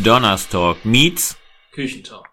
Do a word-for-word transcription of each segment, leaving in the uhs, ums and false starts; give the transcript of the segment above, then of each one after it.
Donnerstalk meets Küchentalk.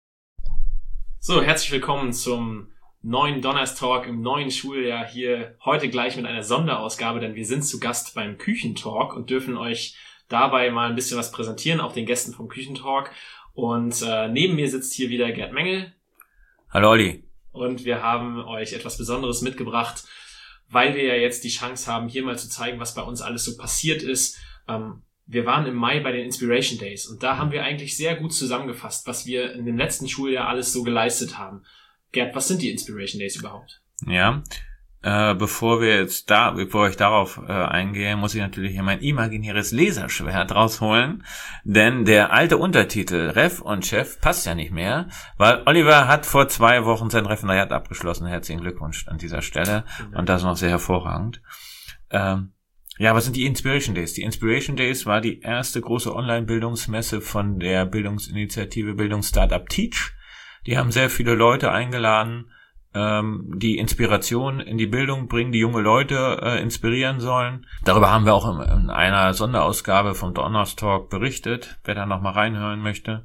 So, herzlich willkommen zum neuen Donnerstalk im neuen Schuljahr hier heute gleich mit einer Sonderausgabe, denn wir sind zu Gast beim Küchentalk und dürfen euch dabei mal ein bisschen was präsentieren, auch den Gästen vom Küchentalk. Und äh, neben mir sitzt hier wieder Gerd Mengel. Hallo Olli. Und wir haben euch etwas Besonderes mitgebracht, weil wir ja jetzt die Chance haben, hier mal zu zeigen, was bei uns alles so passiert ist. Ähm, wir waren im Mai bei den Inspiration Days und da haben wir eigentlich sehr gut zusammengefasst, was wir in dem letzten Schuljahr alles so geleistet haben. Gerd, was sind die Inspiration Days überhaupt? Ja, äh, bevor wir jetzt da, bevor ich darauf äh, eingehe, muss ich natürlich hier mein imaginäres Laserschwert rausholen, denn der alte Untertitel Ref und Chef passt ja nicht mehr, weil Oliver hat vor zwei Wochen sein Referendariat abgeschlossen. Herzlichen Glückwunsch an dieser Stelle mhm. und das noch sehr hervorragend. Ähm, ja, was sind die Inspiration Days? Die Inspiration Days war die erste große Online-Bildungsmesse von der Bildungsinitiative Bildungsstartup Teach. Die haben sehr viele Leute eingeladen, die Inspiration in die Bildung bringen, die junge Leute äh, inspirieren sollen. Darüber haben wir auch in, in einer Sonderausgabe vom Donnerstalk berichtet, wer da nochmal reinhören möchte.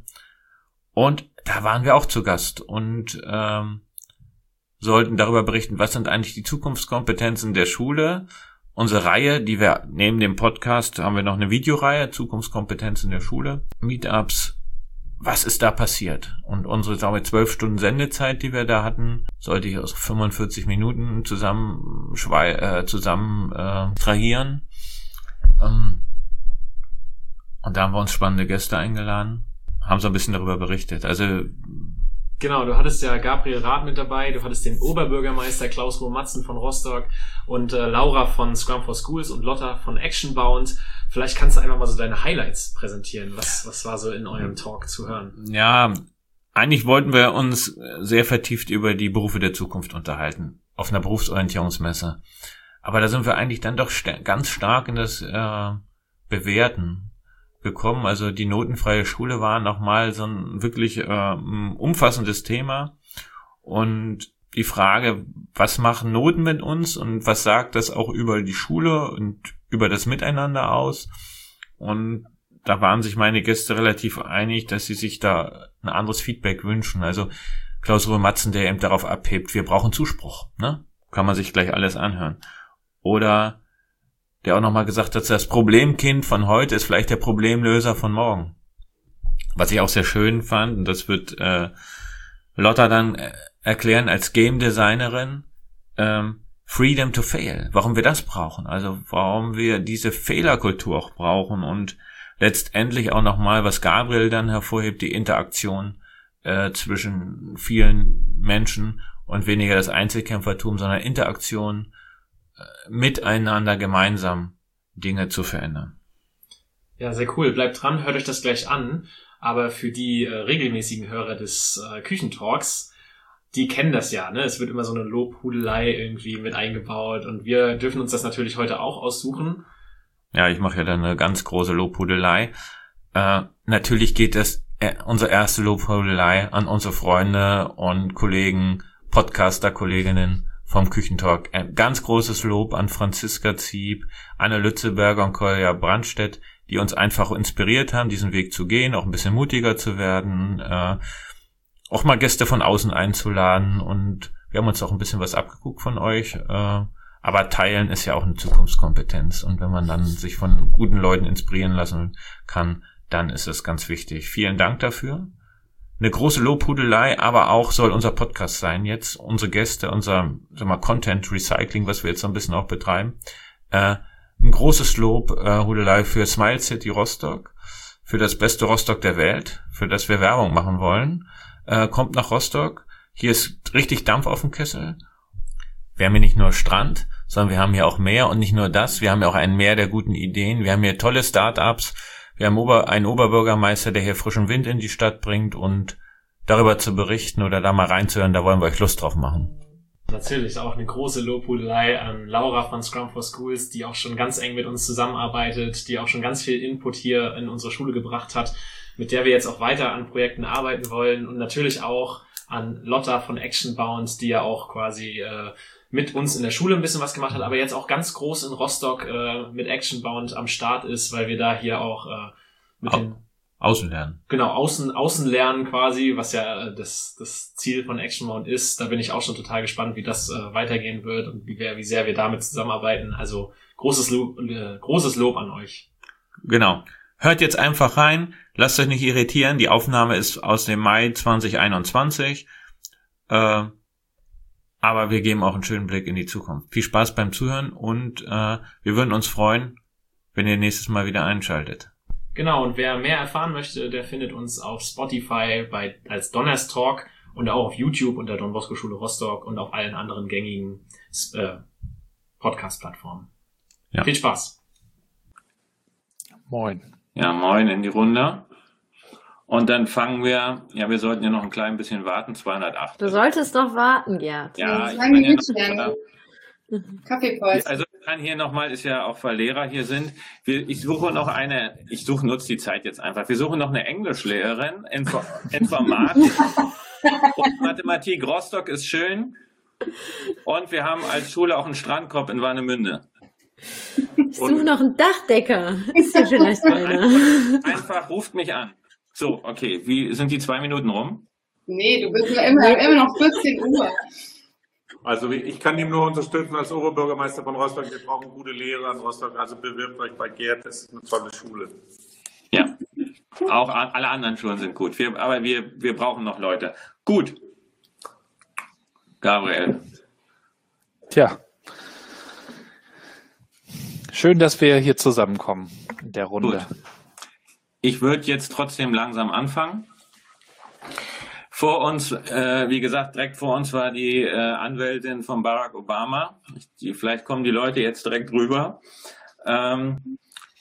Und da waren wir auch zu Gast und ähm, sollten darüber berichten, was sind eigentlich die Zukunftskompetenzen der Schule. Unsere Reihe, die wir neben dem Podcast, haben wir noch eine Videoreihe, Zukunftskompetenzen der Schule, Meetups. Was ist da passiert? Und unsere, sagen wir, zwölf Stunden Sendezeit, die wir da hatten, sollte ich aus fünfundvierzig Minuten zusammen schwei- äh, zusammen äh, trahieren. Ähm, und da haben wir uns spannende Gäste eingeladen, haben so ein bisschen darüber berichtet. Also genau, du hattest ja Gabriel Rath mit dabei, du hattest den Oberbürgermeister Klaus Ruhr-Matzen von Rostock und äh, Laura von Scrum for Schools und Lotta von Actionbound. Vielleicht kannst du einfach mal so deine Highlights präsentieren. Was, was war so in eurem Talk zu hören? Ja, eigentlich wollten wir uns sehr vertieft über die Berufe der Zukunft unterhalten, auf einer Berufsorientierungsmesse. Aber da sind wir eigentlich dann doch st- ganz stark in das äh, Bewerten gekommen. Also die notenfreie Schule war nochmal so ein wirklich äh, umfassendes Thema. Und die Frage, was machen Noten mit uns und was sagt das auch über die Schule und über das Miteinander aus? Und da waren sich meine Gäste relativ einig, dass sie sich da ein anderes Feedback wünschen. Also Klaus Ruhr-Matzen, der eben darauf abhebt, wir brauchen Zuspruch, ne? Kann man sich gleich alles anhören. Oder der auch nochmal gesagt hat, das Problemkind von heute ist vielleicht der Problemlöser von morgen. Was ich auch sehr schön fand, und das wird äh, Lotta dann äh, erklären als Game Designerin, ähm, Freedom to Fail, warum wir das brauchen, also warum wir diese Fehlerkultur auch brauchen und letztendlich auch nochmal, was Gabriel dann hervorhebt, die Interaktion äh, zwischen vielen Menschen und weniger das Einzelkämpfertum, sondern Interaktion äh, miteinander gemeinsam Dinge zu verändern. Ja, sehr cool. Bleibt dran, hört euch das gleich an. Aber für die äh, regelmäßigen Hörer des äh, Küchentalks, die kennen das ja, ne? Es wird immer so eine Lobhudelei irgendwie mit eingebaut und wir dürfen uns das natürlich heute auch aussuchen. Ja, ich mache ja dann eine ganz große Lobhudelei. Äh, natürlich geht das, äh, unsere erste Lobhudelei an unsere Freunde und Kollegen, Podcaster, Kolleginnen vom Küchentalk. Ein ganz großes Lob an Franziska Zieb, Anne Lützeberger und Kolja Brandstedt, die uns einfach inspiriert haben, diesen Weg zu gehen, auch ein bisschen mutiger zu werden, äh, auch mal Gäste von außen einzuladen und wir haben uns auch ein bisschen was abgeguckt von euch, äh, aber teilen ist ja auch eine Zukunftskompetenz und wenn man dann sich von guten Leuten inspirieren lassen kann, dann ist es ganz wichtig. Vielen Dank dafür. Eine große Lobhudelei, aber auch soll unser Podcast sein jetzt, unsere Gäste, unser sag mal, Content Recycling, was wir jetzt so ein bisschen auch betreiben. Äh, ein großes Lob, äh, Hudelei für Smile City Rostock, für das beste Rostock der Welt, für das wir Werbung machen wollen. Äh, kommt nach Rostock. Hier ist richtig Dampf auf dem Kessel. Wir haben hier nicht nur Strand, sondern wir haben hier auch Meer und nicht nur das, wir haben hier auch ein Meer der guten Ideen. Wir haben hier tolle Start-ups. Wir haben Ober- einen Oberbürgermeister, der hier frischen Wind in die Stadt bringt und darüber zu berichten oder da mal reinzuhören, da wollen wir euch Lust drauf machen. Natürlich auch eine große Lobhudelei an Laura von Scrum for Schools, die auch schon ganz eng mit uns zusammenarbeitet, die auch schon ganz viel Input hier in unsere Schule gebracht hat, mit der wir jetzt auch weiter an Projekten arbeiten wollen und natürlich auch an Lotta von Actionbound, die ja auch quasi äh, mit uns in der Schule ein bisschen was gemacht hat, aber jetzt auch ganz groß in Rostock äh, mit Actionbound am Start ist, weil wir da hier auch äh, mit auch, den Außenlernen. Genau, außen, Außenlernen quasi, was ja das, das Ziel von Action Mount ist. Da bin ich auch schon total gespannt, wie das äh, weitergehen wird und wie, wir, wie sehr wir damit zusammenarbeiten. Also großes Lob, äh, großes Lob an euch. Genau. Hört jetzt einfach rein, lasst euch nicht irritieren. Die Aufnahme ist aus dem Mai zwanzig einundzwanzig. Äh, aber wir geben auch einen schönen Blick in die Zukunft. Viel Spaß beim Zuhören und äh, wir würden uns freuen, wenn ihr nächstes Mal wieder einschaltet. Genau, und wer mehr erfahren möchte, der findet uns auf Spotify bei als Donners Talk und auch auf YouTube unter Don Bosco Schule Rostock und auf allen anderen gängigen äh, Podcast-Plattformen. Ja. Viel Spaß. Moin. Ja, moin in die Runde. Und dann fangen wir, ja, wir sollten ja noch ein klein bisschen warten, zweihundertacht. Du solltest doch warten, Gerd. Ja, ich kann ja noch, Kaffeepause. Also ich kann hier nochmal, ist ja auch, weil Lehrer hier sind, wir, ich suche noch eine, ich suche, nutze die Zeit jetzt einfach, wir suchen noch eine Englischlehrerin, Info, Informatik und Mathematik. Rostock ist schön und wir haben als Schule auch einen Strandkorb in Warnemünde. Ich suche noch einen Dachdecker. Ist ja vielleicht einer. Einfach, einfach ruft mich an. So, okay, wie sind die zwei Minuten rum? Nee, du bist ja immer, immer noch vierzehn Uhr. Also ich kann ihm nur unterstützen als Oberbürgermeister von Rostock. Wir brauchen gute Lehrer in Rostock. Also bewirbt euch bei Gerd, das ist eine tolle Schule. Ja, auch alle anderen Schulen sind gut. Wir, aber wir, wir brauchen noch Leute. Gut. Gabriel. Tja. Schön, dass wir hier zusammenkommen in der Runde. Gut. Ich würde jetzt trotzdem langsam anfangen. Vor uns, äh, wie gesagt, direkt vor uns war die äh, Anwältin von Barack Obama. Die, vielleicht kommen die Leute jetzt direkt rüber. Ähm,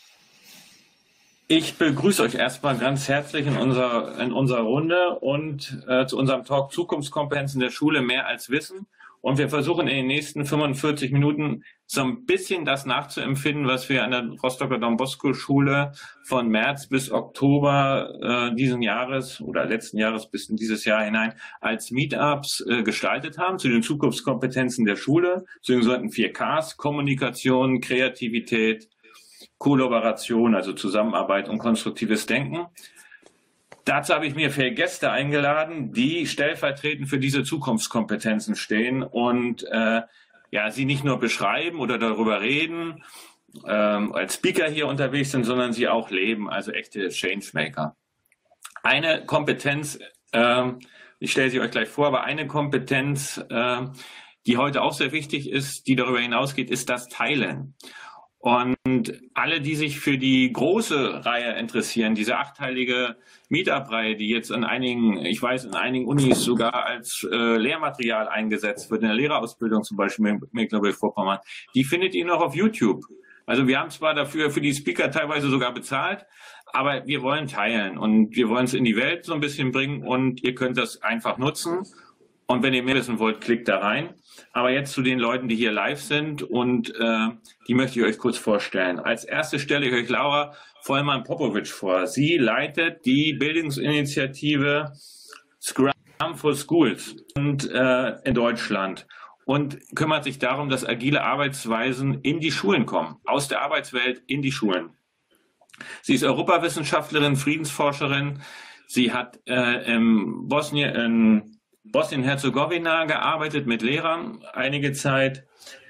ich begrüße euch erstmal ganz herzlich in unserer, in unserer Runde und äh, zu unserem Talk Zukunftskompetenzen der Schule mehr als Wissen. Und wir versuchen in den nächsten fünfundvierzig Minuten so ein bisschen das nachzuempfinden, was wir an der Rostocker Don Bosco Schule von März bis Oktober äh, diesen Jahres oder letzten Jahres bis in dieses Jahr hinein als Meetups äh, gestaltet haben, zu den Zukunftskompetenzen der Schule, zu den sogenannten vier Ks, Kommunikation, Kreativität, Kollaboration, also Zusammenarbeit und konstruktives Denken. Dazu habe ich mir vier Gäste eingeladen, die stellvertretend für diese Zukunftskompetenzen stehen und äh, ja, sie nicht nur beschreiben oder darüber reden, ähm, als Speaker hier unterwegs sind, sondern sie auch leben, also echte Changemaker. Eine Kompetenz, äh, ich stelle sie euch gleich vor, aber eine Kompetenz, äh, die heute auch sehr wichtig ist, die darüber hinausgeht, ist das Teilen. Und alle, die sich für die große Reihe interessieren, diese achtteilige Meetup-Reihe, die jetzt in einigen, ich weiß, in einigen Unis sogar als äh, Lehrmaterial eingesetzt wird, in der Lehrerausbildung zum Beispiel in Mecklenburg-Vorpommern, die findet ihr noch auf YouTube. Also wir haben zwar dafür für die Speaker teilweise sogar bezahlt, aber wir wollen teilen und wir wollen es in die Welt so ein bisschen bringen und ihr könnt das einfach nutzen. Und wenn ihr mehr wissen wollt, klickt da rein. Aber jetzt zu den Leuten, die hier live sind und äh, die möchte ich euch kurz vorstellen. Als erstes stelle ich euch Laura Vollmann-Popovic vor. Sie leitet die Bildungsinitiative Scrum for Schools und, äh, in Deutschland und kümmert sich darum, dass agile Arbeitsweisen in die Schulen kommen, aus der Arbeitswelt in die Schulen. Sie ist Europawissenschaftlerin, Friedensforscherin. Sie hat äh, im Bosnien in Bosnien-Herzegowina gearbeitet mit Lehrern einige Zeit.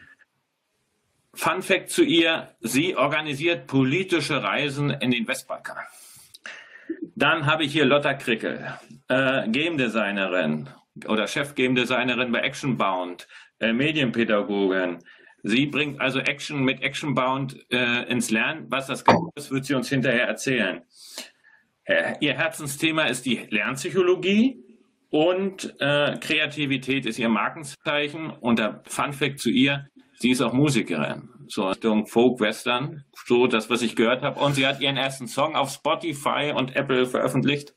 Fun Fact zu ihr, sie organisiert politische Reisen in den Westbalkan. Dann habe ich hier Lotta Krickel, äh, Game Designerin oder Chef Game Designerin bei Actionbound, äh, Medienpädagogin. Sie bringt also Action mit Actionbound äh, ins Lernen. Was das genau ist, wird sie uns hinterher erzählen. Äh, ihr Herzensthema ist die Lernpsychologie. Und äh, Kreativität ist ihr Markenzeichen. Und der Funfact zu ihr, sie ist auch Musikerin. So Richtung Folk, Western, so das, was ich gehört habe. Und sie hat ihren ersten Song auf Spotify und Apple veröffentlicht.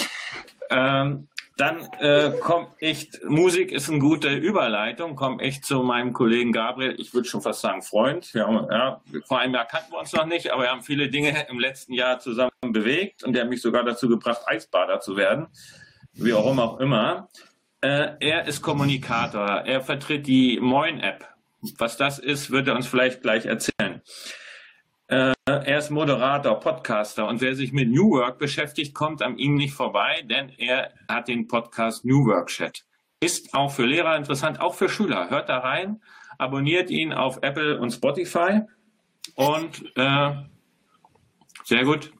Ähm, dann äh, komme ich, Musik ist eine gute Überleitung, komme ich zu meinem Kollegen Gabriel, ich würde schon fast sagen Freund. Wir haben, ja, vor einem Jahr kannten wir uns noch nicht, aber wir haben viele Dinge im letzten Jahr zusammen bewegt. Und der hat mich sogar dazu gebracht, Eisbader zu werden. Wie auch immer, auch immer. Äh, er ist Kommunikator. Er vertritt die Moin-App. Was das ist, wird er uns vielleicht gleich erzählen. Äh, er ist Moderator, Podcaster und wer sich mit New Work beschäftigt, kommt an ihm nicht vorbei, denn er hat den Podcast New Work Chat. Ist auch für Lehrer interessant, auch für Schüler. Hört da rein, abonniert ihn auf Apple und Spotify und äh, sehr gut.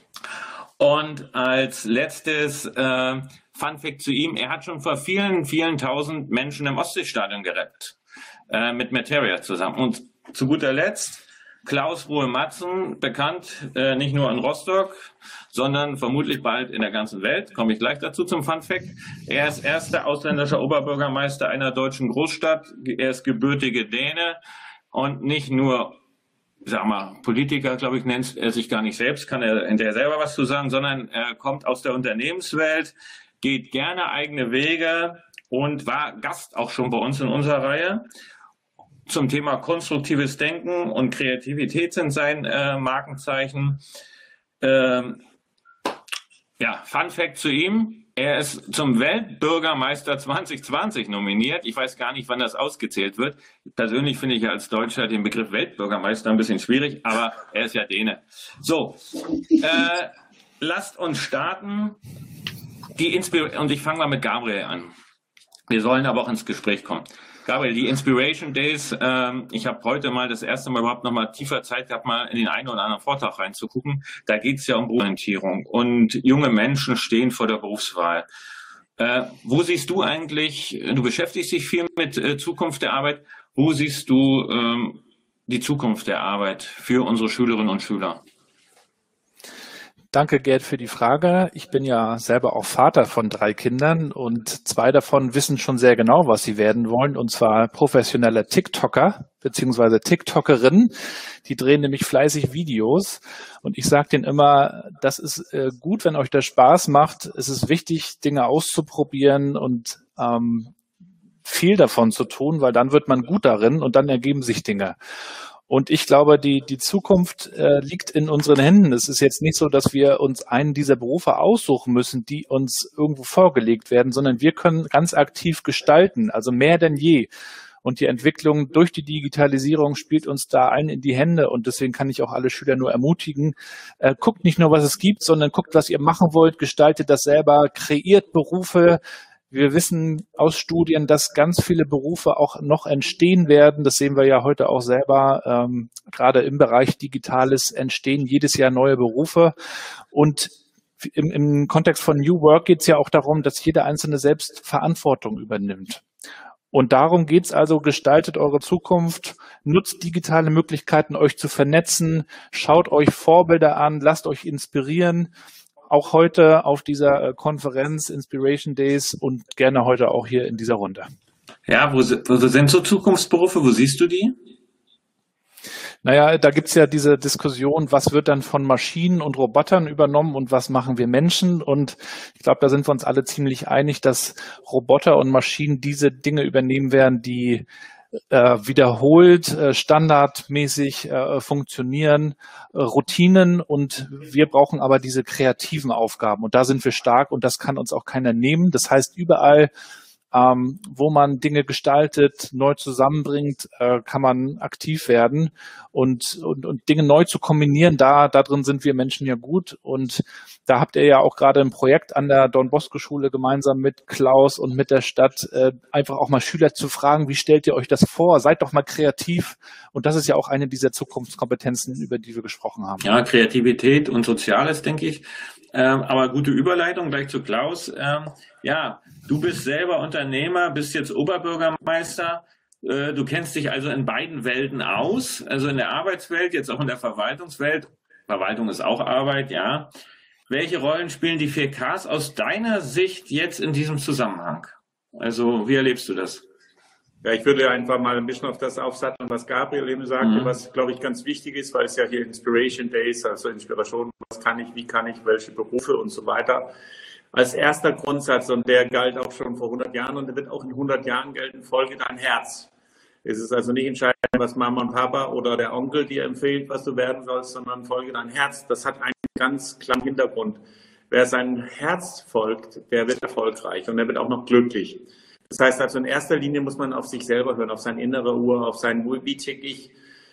Und als letztes äh, Fun Fact zu ihm, er hat schon vor vielen, vielen tausend Menschen im Ostseestadion gerappt, äh, mit Materia zusammen. Und zu guter Letzt Klaus Ruhe-Matzen, bekannt äh, nicht nur in Rostock, sondern vermutlich bald in der ganzen Welt. Komme ich gleich dazu zum Fun Fact. Er ist erster ausländischer Oberbürgermeister einer deutschen Großstadt. Er ist gebürtige Däne und nicht nur, sag mal, Politiker, glaube ich, nennt er sich gar nicht selbst, kann er hinterher selber was zu sagen, sondern er kommt aus der Unternehmenswelt, geht gerne eigene Wege und war Gast auch schon bei uns in unserer Reihe. Zum Thema konstruktives Denken und Kreativität sind sein äh, Markenzeichen. Ähm, ja, Fun Fact zu ihm. Er ist zum Weltbürgermeister zwanzig zwanzig nominiert. Ich weiß gar nicht, wann das ausgezählt wird. Persönlich finde ich als Deutscher den Begriff Weltbürgermeister ein bisschen schwierig, aber er ist ja Däne. So, äh, lasst uns starten. Die Inspir- und ich fange mal mit Gabriel an. Wir sollen aber auch ins Gespräch kommen. Gabriel, die Inspiration Days, ähm, ich habe heute mal das erste Mal überhaupt noch mal tiefer Zeit gehabt, mal in den einen oder anderen Vortrag reinzugucken. Da geht es ja um Berufsorientierung und junge Menschen stehen vor der Berufswahl. Äh, wo siehst du eigentlich, du beschäftigst dich viel mit äh, Zukunft der Arbeit, wo siehst du ähm, die Zukunft der Arbeit für unsere Schülerinnen und Schüler? Danke, Gerd, für die Frage. Ich bin ja selber auch Vater von drei Kindern und zwei davon wissen schon sehr genau, was sie werden wollen, und zwar professionelle TikToker beziehungsweise TikTokerinnen. Die drehen nämlich fleißig Videos und ich sage denen immer, das ist äh, gut, wenn euch das Spaß macht. Es ist wichtig, Dinge auszuprobieren und ähm, viel davon zu tun, weil dann wird man gut darin und dann ergeben sich Dinge. Und ich glaube, die, die Zukunft äh, liegt in unseren Händen. Es ist jetzt nicht so, dass wir uns einen dieser Berufe aussuchen müssen, die uns irgendwo vorgelegt werden, sondern wir können ganz aktiv gestalten, also mehr denn je. Und die Entwicklung durch die Digitalisierung spielt uns da allen in die Hände. Und deswegen kann ich auch alle Schüler nur ermutigen, äh, guckt nicht nur, was es gibt, sondern guckt, was ihr machen wollt, gestaltet das selber, kreiert Berufe. Wir wissen aus Studien, dass ganz viele Berufe auch noch entstehen werden. Das sehen wir ja heute auch selber. Ähm, gerade im Bereich Digitales entstehen jedes Jahr neue Berufe. Und im, im Kontext von New Work geht es ja auch darum, dass jeder Einzelne selbst Verantwortung übernimmt. Und darum geht es also, gestaltet eure Zukunft, nutzt digitale Möglichkeiten, euch zu vernetzen, schaut euch Vorbilder an, lasst euch inspirieren. Auch heute auf dieser Konferenz Inspiration Days und gerne heute auch hier in dieser Runde. Ja, wo, wo sind so Zukunftsberufe? Wo siehst du die? Naja, da gibt's ja diese Diskussion, was wird dann von Maschinen und Robotern übernommen und was machen wir Menschen? Und ich glaube, da sind wir uns alle ziemlich einig, dass Roboter und Maschinen diese Dinge übernehmen werden, die Äh, wiederholt, äh, standardmäßig äh, funktionieren, äh, Routinen, und wir brauchen aber diese kreativen Aufgaben und da sind wir stark und das kann uns auch keiner nehmen. Das heißt, überall, ähm, wo man Dinge gestaltet, neu zusammenbringt, äh, kann man aktiv werden und, und, und Dinge neu zu kombinieren, da, da drin sind wir Menschen ja gut, und da habt ihr ja auch gerade ein Projekt an der Don Bosco Schule gemeinsam mit Klaus und mit der Stadt, äh, einfach auch mal Schüler zu fragen, wie stellt ihr euch das vor? Seid doch mal kreativ, und das ist ja auch eine dieser Zukunftskompetenzen, über die wir gesprochen haben. Ja, Kreativität und Soziales, denke ich. Ähm, aber gute Überleitung gleich zu Klaus. Ähm, ja, du bist selber Unternehmer, bist jetzt Oberbürgermeister. Äh, du kennst dich also in beiden Welten aus, also in der Arbeitswelt, jetzt auch in der Verwaltungswelt. Verwaltung ist auch Arbeit, ja. Welche Rollen spielen die vier Ks aus deiner Sicht jetzt in diesem Zusammenhang? Also, wie erlebst du das? Ja, ich würde einfach mal ein bisschen auf das aufsatteln, was Gabriel eben sagte, mhm. was, glaube ich, ganz wichtig ist, weil es ja hier Inspiration Days, also Inspiration, was kann ich, wie kann ich, welche Berufe und so weiter. Als erster Grundsatz, und der galt auch schon vor hundert Jahren und der wird auch in hundert Jahren gelten, folge dein Herz. Es ist also nicht entscheidend, was Mama und Papa oder der Onkel dir empfiehlt, was du werden sollst, sondern folge dein Herz. Das hat einen ganz klaren Hintergrund. Wer seinem Herz folgt, der wird erfolgreich und der wird auch noch glücklich. Das heißt also, in erster Linie muss man auf sich selber hören, auf sein innere Uhr, auf sein, wie tick ich,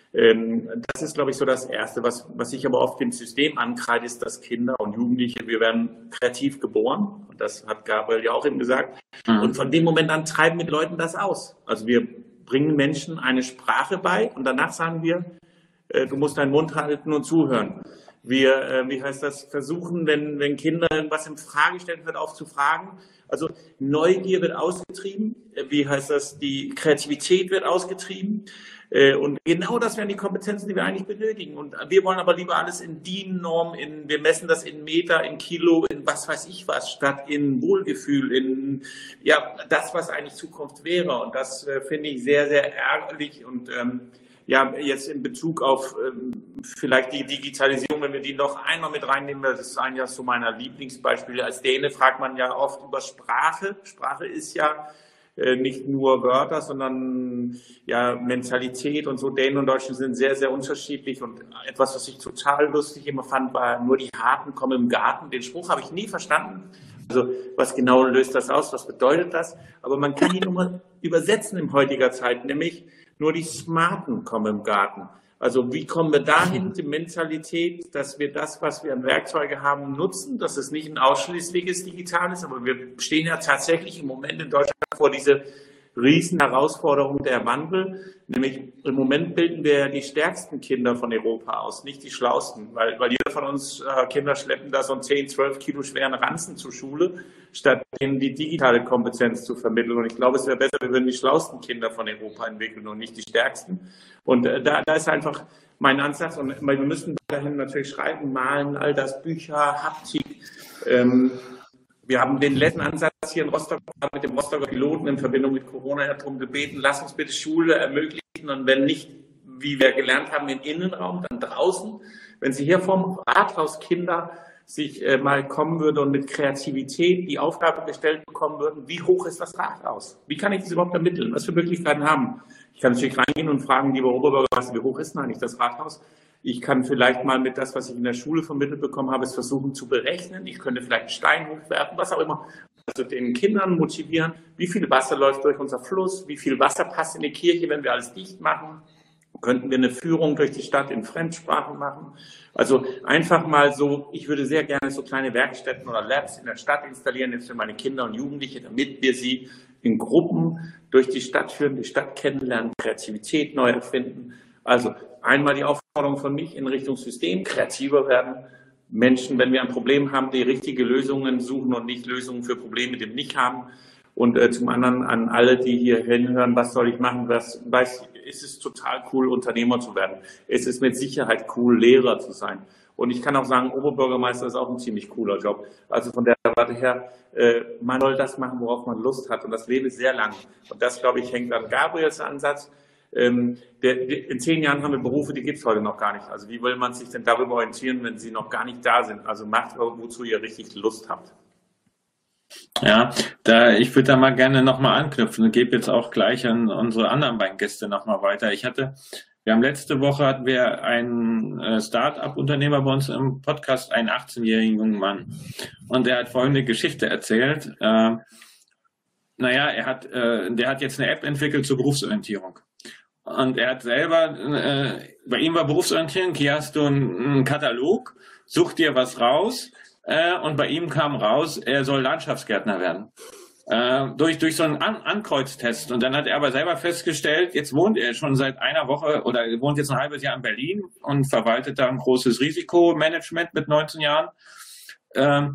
Das ist, glaube ich, so das Erste. Was, was ich aber oft dem System ankreide, ist, dass Kinder und Jugendliche, wir werden kreativ geboren. Und das hat Gabriel ja auch eben gesagt. Mhm. Und von dem Moment an treiben wir den Leuten das aus. Also wir bringen Menschen eine Sprache bei und danach sagen wir, äh, du musst deinen Mund halten und zuhören. Wir, äh, wie heißt das, versuchen, wenn, wenn Kinder irgendwas in Frage stellen, wird auf zu fragen. Also Neugier wird ausgetrieben. Wie heißt das, die Kreativität wird ausgetrieben. Und genau das wären die Kompetenzen, die wir eigentlich benötigen. Und wir wollen aber lieber alles in D I N-Norm, in, wir messen das in Meter, in Kilo, in was weiß ich was, statt in Wohlgefühl, in, ja, das, was eigentlich Zukunft wäre. Und das äh, finde ich sehr, sehr ärgerlich. Und, ähm, ja, jetzt in Bezug auf ähm, vielleicht die Digitalisierung, wenn wir die noch einmal mit reinnehmen, das ist ein ja so meiner Lieblingsbeispiele. Als Däne fragt man ja oft über Sprache. Sprache ist ja nicht nur Wörter, sondern ja Mentalität und so. Dänen und Deutschen sind sehr, sehr unterschiedlich und etwas, was ich total lustig immer fand, war nur die Harten kommen im Garten. Den Spruch habe ich nie verstanden. Also was genau löst das aus? Was bedeutet das? Aber man kann ihn nur mal übersetzen in heutiger Zeit, nämlich nur die Smarten kommen im Garten. Also wie kommen wir dahin, die Mentalität, dass wir das, was wir an Werkzeuge haben, nutzen, dass es nicht ein ausschließliches Digital ist, aber wir stehen ja tatsächlich im Moment in Deutschland vor diese riesen Herausforderung der Wandel, nämlich im Moment bilden wir ja die stärksten Kinder von Europa aus, nicht die schlausten, weil, weil jeder von uns äh, Kinder schleppen da so einen zehn, zwölf Kilo schweren Ranzen zur Schule, statt ihnen die digitale Kompetenz zu vermitteln. Und ich glaube, es wäre besser, wir würden die schlausten Kinder von Europa entwickeln und nicht die stärksten. Und äh, da, da ist einfach mein Ansatz. Und wir müssen dahin natürlich schreiben, malen, all das, Bücher, Haptik. Ähm, wir haben den letzten Ansatz hier in Rostock mit dem Rostocker Piloten in Verbindung mit Corona darum gebeten, lass uns bitte Schule ermöglichen und wenn nicht, wie wir gelernt haben, im Innenraum, dann draußen. Wenn Sie hier vom Rathaus Kinder sich äh, mal kommen würde und mit Kreativität die Aufgabe gestellt bekommen würden, wie hoch ist das Rathaus? Wie kann ich das überhaupt ermitteln? Was für Möglichkeiten haben? Ich kann natürlich reingehen und fragen, lieber Oberbürgermeister, wie hoch ist denn eigentlich das Rathaus? Ich kann vielleicht mal mit das, was ich in der Schule vermittelt bekommen habe, es versuchen zu berechnen. Ich könnte vielleicht einen Stein hochwerfen, was auch immer. Also den Kindern motivieren, wie viel Wasser läuft durch unser Fluss, wie viel Wasser passt in die Kirche, wenn wir alles dicht machen. Könnten wir eine Führung durch die Stadt in Fremdsprachen machen? Also einfach mal so, ich würde sehr gerne so kleine Werkstätten oder Labs in der Stadt installieren, jetzt für meine Kinder und Jugendliche, damit wir sie in Gruppen durch die Stadt führen, die Stadt kennenlernen, Kreativität neu erfinden. Also einmal die Aufforderung von mich in Richtung System, kreativer werden. Menschen, wenn wir ein Problem haben, die richtige Lösungen suchen und nicht Lösungen für Probleme, die wir nicht haben. Und äh, zum anderen an alle, die hier hinhören, was soll ich machen? Was, weiß, es ist total cool, Unternehmer zu werden. Es ist mit Sicherheit cool, Lehrer zu sein. Und ich kann auch sagen, Oberbürgermeister ist auch ein ziemlich cooler Job. Also von der Seite her, äh, man soll das machen, worauf man Lust hat. Und das Leben ist sehr lang. Und das, glaube ich, hängt an Gabriels Ansatz. Ähm, der, der, in zehn Jahren haben wir Berufe, die gibt es heute noch gar nicht. Also wie will man sich denn darüber orientieren, wenn sie noch gar nicht da sind? Also macht, wozu ihr richtig Lust habt. Ja, da ich würde da mal gerne nochmal anknüpfen und gebe jetzt auch gleich an unsere anderen beiden Gäste nochmal weiter. Ich hatte, wir haben letzte Woche hatten wir einen äh, Start-up-Unternehmer bei uns im Podcast, einen achtzehnjährigen jungen Mann. Und der hat folgende Geschichte erzählt. Äh, naja, er hat, äh, der hat jetzt eine App entwickelt zur Berufsorientierung. Und er hat selber, äh, bei ihm war Berufsorientierung, hier hast du einen, einen Katalog, such dir was raus. Äh, und bei ihm kam raus, er soll Landschaftsgärtner werden. Äh, durch, durch so einen An Ankreuztest. Und dann hat er aber selber festgestellt, jetzt wohnt er schon seit einer Woche oder er wohnt jetzt ein halbes Jahr in Berlin und verwaltet da ein großes Risikomanagement mit neunzehn Jahren. Ähm,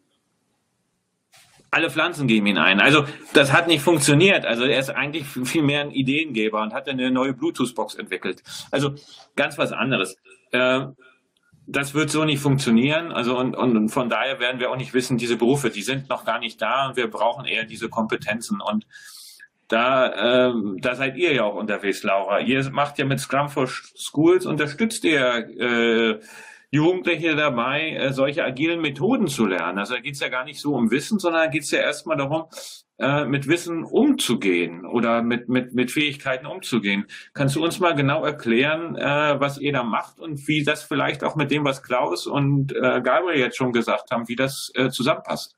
alle Pflanzen geben ihn ein. Also das hat nicht funktioniert. Also er ist eigentlich viel mehr ein Ideengeber und hat eine neue Bluetooth-Box entwickelt. Also ganz was anderes. Äh, Das wird so nicht funktionieren. Also und, und von daher werden wir auch nicht wissen, diese Berufe, die sind noch gar nicht da und wir brauchen eher diese Kompetenzen. Und da, äh, da seid ihr ja auch unterwegs, Laura. Ihr macht ja mit Scrum for Schools, unterstützt ihr äh, Jugendliche dabei, äh, solche agilen Methoden zu lernen. Also da geht es ja gar nicht so um Wissen, sondern da geht es ja erstmal darum, äh, mit Wissen umzugehen oder mit, mit, mit Fähigkeiten umzugehen. Kannst du uns mal genau erklären, äh, was ihr da macht und wie das vielleicht auch mit dem, was Klaus und äh, Gabriel jetzt schon gesagt haben, wie das äh, zusammenpasst?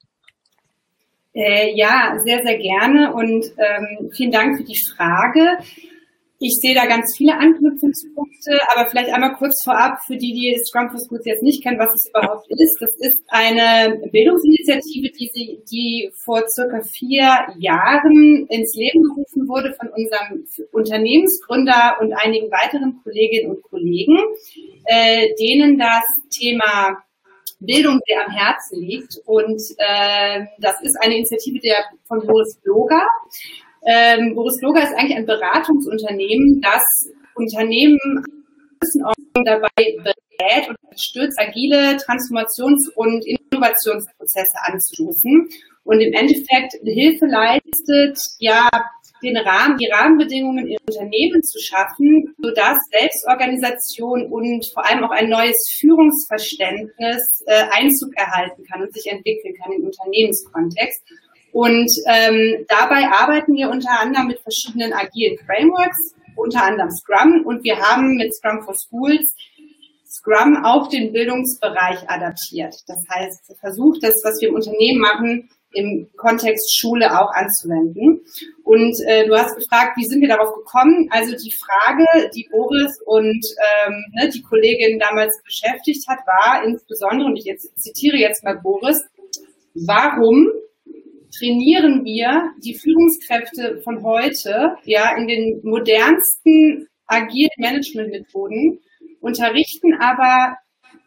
Äh, ja, sehr, sehr gerne und ähm, vielen Dank für die Frage. Ich sehe da ganz viele Anknüpfungspunkte, aber vielleicht einmal kurz vorab für die, die Scrum for Schools jetzt nicht kennen, was es überhaupt ist. Das ist eine Bildungsinitiative, die, sie, die vor circa vier Jahren ins Leben gerufen wurde von unserem Unternehmensgründer und einigen weiteren Kolleginnen und Kollegen, äh, denen das Thema Bildung sehr am Herzen liegt. Und äh, das ist eine Initiative der von Boris Bloger. Ähm, Boris Bloger ist eigentlich ein Beratungsunternehmen, das Unternehmen dabei berät und unterstützt, agile Transformations- und Innovationsprozesse anzustoßen und im Endeffekt Hilfe leistet, ja, den Rahmen, die Rahmenbedingungen in Unternehmen zu schaffen, sodass Selbstorganisation und vor allem auch ein neues Führungsverständnis äh, Einzug erhalten kann und sich entwickeln kann im Unternehmenskontext. Und ähm, dabei arbeiten wir unter anderem mit verschiedenen agilen Frameworks, unter anderem Scrum. Und wir haben mit Scrum for Schools Scrum auf den Bildungsbereich adaptiert. Das heißt, versucht das, was wir im Unternehmen machen, im Kontext Schule auch anzuwenden. Und äh, du hast gefragt, wie sind wir darauf gekommen? Also die Frage, die Boris und ähm, ne, die Kollegin damals beschäftigt hat, war insbesondere, und ich jetzt zitiere jetzt mal Boris, warum trainieren wir die Führungskräfte von heute ja in den modernsten agilen Managementmethoden, unterrichten aber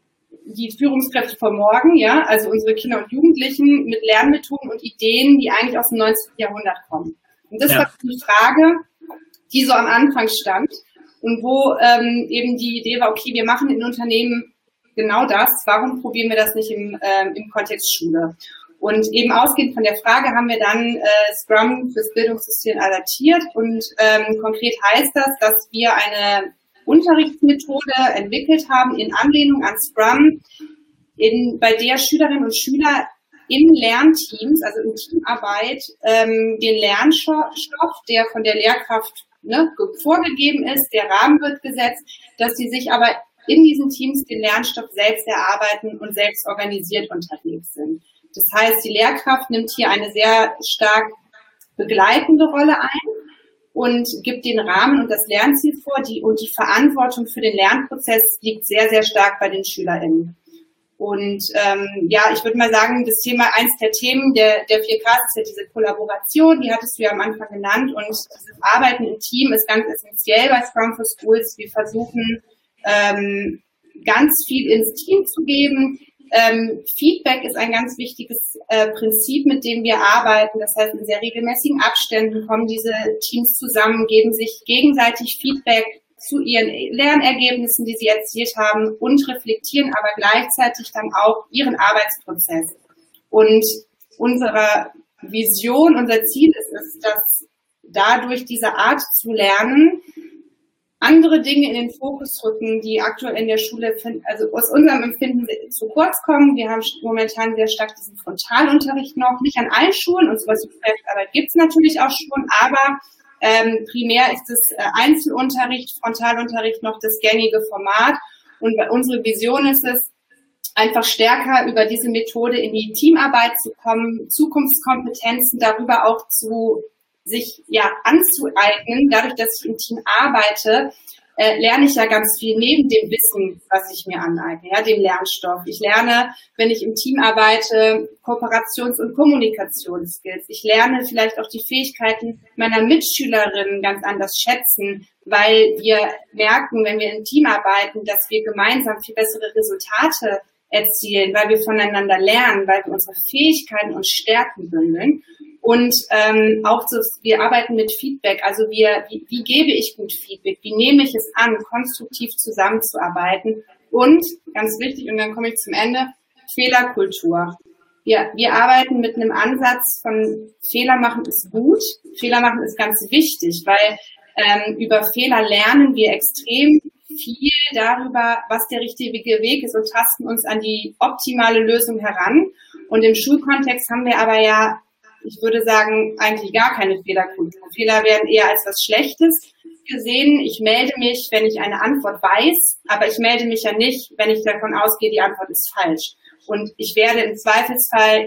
die Führungskräfte von morgen, ja, also unsere Kinder und Jugendlichen mit Lernmethoden und Ideen, die eigentlich aus dem neunzehnten Jahrhundert kommen. Und das ja. war die Frage, die so am Anfang stand und wo ähm, eben die Idee war, okay, wir machen in Unternehmen genau das, warum probieren wir das nicht im, ähm, im Kontext Schule? Und eben ausgehend von der Frage haben wir dann äh, Scrum fürs Bildungssystem adaptiert und ähm, konkret heißt das, dass wir eine Unterrichtsmethode entwickelt haben in Anlehnung an Scrum, in, bei der Schülerinnen und Schüler in Lernteams, also in Teamarbeit, ähm, den Lernstoff, der von der Lehrkraft ne, vorgegeben ist, der Rahmen wird gesetzt, dass sie sich aber in diesen Teams den Lernstoff selbst erarbeiten und selbst organisiert unterwegs sind. Das heißt, die Lehrkraft nimmt hier eine sehr stark begleitende Rolle ein und gibt den Rahmen und das Lernziel vor, die, und die Verantwortung für den Lernprozess liegt sehr, sehr stark bei den SchülerInnen. Und ähm, ja, ich würde mal sagen, das Thema, eins der Themen der, der vier Ks ist ja diese Kollaboration, die hattest du ja am Anfang genannt, und das Arbeiten im Team ist ganz essentiell bei Scrum for Schools. Wir versuchen, ähm, ganz viel ins Team zu geben. Ähm, Feedback ist ein ganz wichtiges äh, Prinzip, mit dem wir arbeiten. Das heißt, in sehr regelmäßigen Abständen kommen diese Teams zusammen, geben sich gegenseitig Feedback zu ihren Lernergebnissen, die sie erzielt haben, und reflektieren aber gleichzeitig dann auch ihren Arbeitsprozess. Und unsere Vision, unser Ziel ist es, dass dadurch diese Art zu lernen andere Dinge in den Fokus rücken, die aktuell in der Schule, also aus unserem Empfinden zu kurz kommen. Wir haben momentan sehr stark diesen Frontalunterricht noch, nicht an allen Schulen, und sowas wie Projektarbeit gibt es natürlich auch schon, aber ähm, primär ist es äh, Einzelunterricht, Frontalunterricht noch das gängige Format, und bei unserer Vision ist es, einfach stärker über diese Methode in die Teamarbeit zu kommen, Zukunftskompetenzen darüber auch zu sich ja anzueignen. Dadurch, dass ich im Team arbeite, äh, lerne ich ja ganz viel neben dem Wissen, was ich mir aneigne, ja, dem Lernstoff. Ich lerne, wenn ich im Team arbeite, Kooperations- und Kommunikationsskills. Ich lerne vielleicht auch die Fähigkeiten meiner Mitschülerinnen ganz anders schätzen, weil wir merken, wenn wir im Team arbeiten, dass wir gemeinsam viel bessere Resultate erzielen, weil wir voneinander lernen, weil wir unsere Fähigkeiten und Stärken bündeln. Und ähm, auch so, wir arbeiten mit Feedback, also wir, wie, wie gebe ich gut Feedback, wie nehme ich es an, konstruktiv zusammenzuarbeiten, und ganz wichtig, und dann komme ich zum Ende, Fehlerkultur. Wir, wir arbeiten mit einem Ansatz von Fehler machen ist gut, Fehler machen ist ganz wichtig, weil ähm, über Fehler lernen wir extrem viel darüber, was der richtige Weg ist, und tasten uns an die optimale Lösung heran. Und im Schulkontext haben wir aber ja, ich würde sagen, eigentlich gar keine Fehlerkultur. Fehler werden eher als was Schlechtes gesehen. Ich melde mich, wenn ich eine Antwort weiß, aber ich melde mich ja nicht, wenn ich davon ausgehe, die Antwort ist falsch. Und ich werde im Zweifelsfall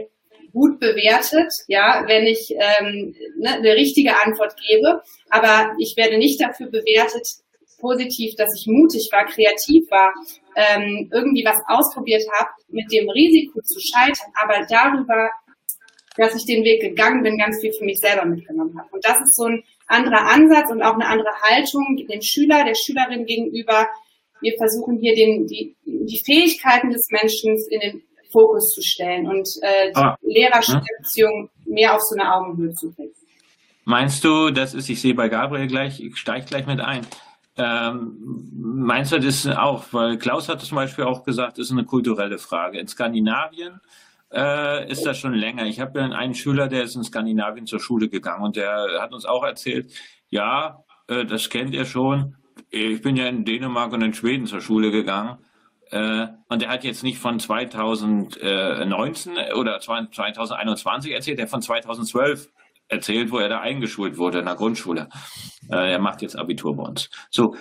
gut bewertet, ja, wenn ich ähm, ne, eine richtige Antwort gebe. Aber ich werde nicht dafür bewertet, positiv, dass ich mutig war, kreativ war, ähm, irgendwie was ausprobiert habe, mit dem Risiko zu scheitern, aber darüber, dass ich den Weg gegangen bin, ganz viel für mich selber mitgenommen habe. Und das ist so ein anderer Ansatz und auch eine andere Haltung dem Schüler, der Schülerin gegenüber. Wir versuchen hier den, die, die Fähigkeiten des Menschen in den Fokus zu stellen und äh, die ah, Lehrerbeziehung hm? mehr auf so eine Augenhöhe zu bringen. Meinst du, das ist, ich sehe bei Gabriel gleich, ich steige gleich mit ein, ähm, meinst du das auch, weil Klaus hat zum Beispiel auch gesagt, das ist eine kulturelle Frage. In Skandinavien äh, ist das schon länger. Ich habe ja einen Schüler, der ist in Skandinavien zur Schule gegangen und der hat uns auch erzählt, ja, äh, das kennt ihr schon, ich bin ja in Dänemark und in Schweden zur Schule gegangen. Äh, und er hat jetzt nicht von zweitausendneunzehn oder zweitausendeinundzwanzig erzählt, er hat von zweitausendzwölf erzählt, wo er da eingeschult wurde in der Grundschule. Äh, er macht jetzt Abitur bei uns. So,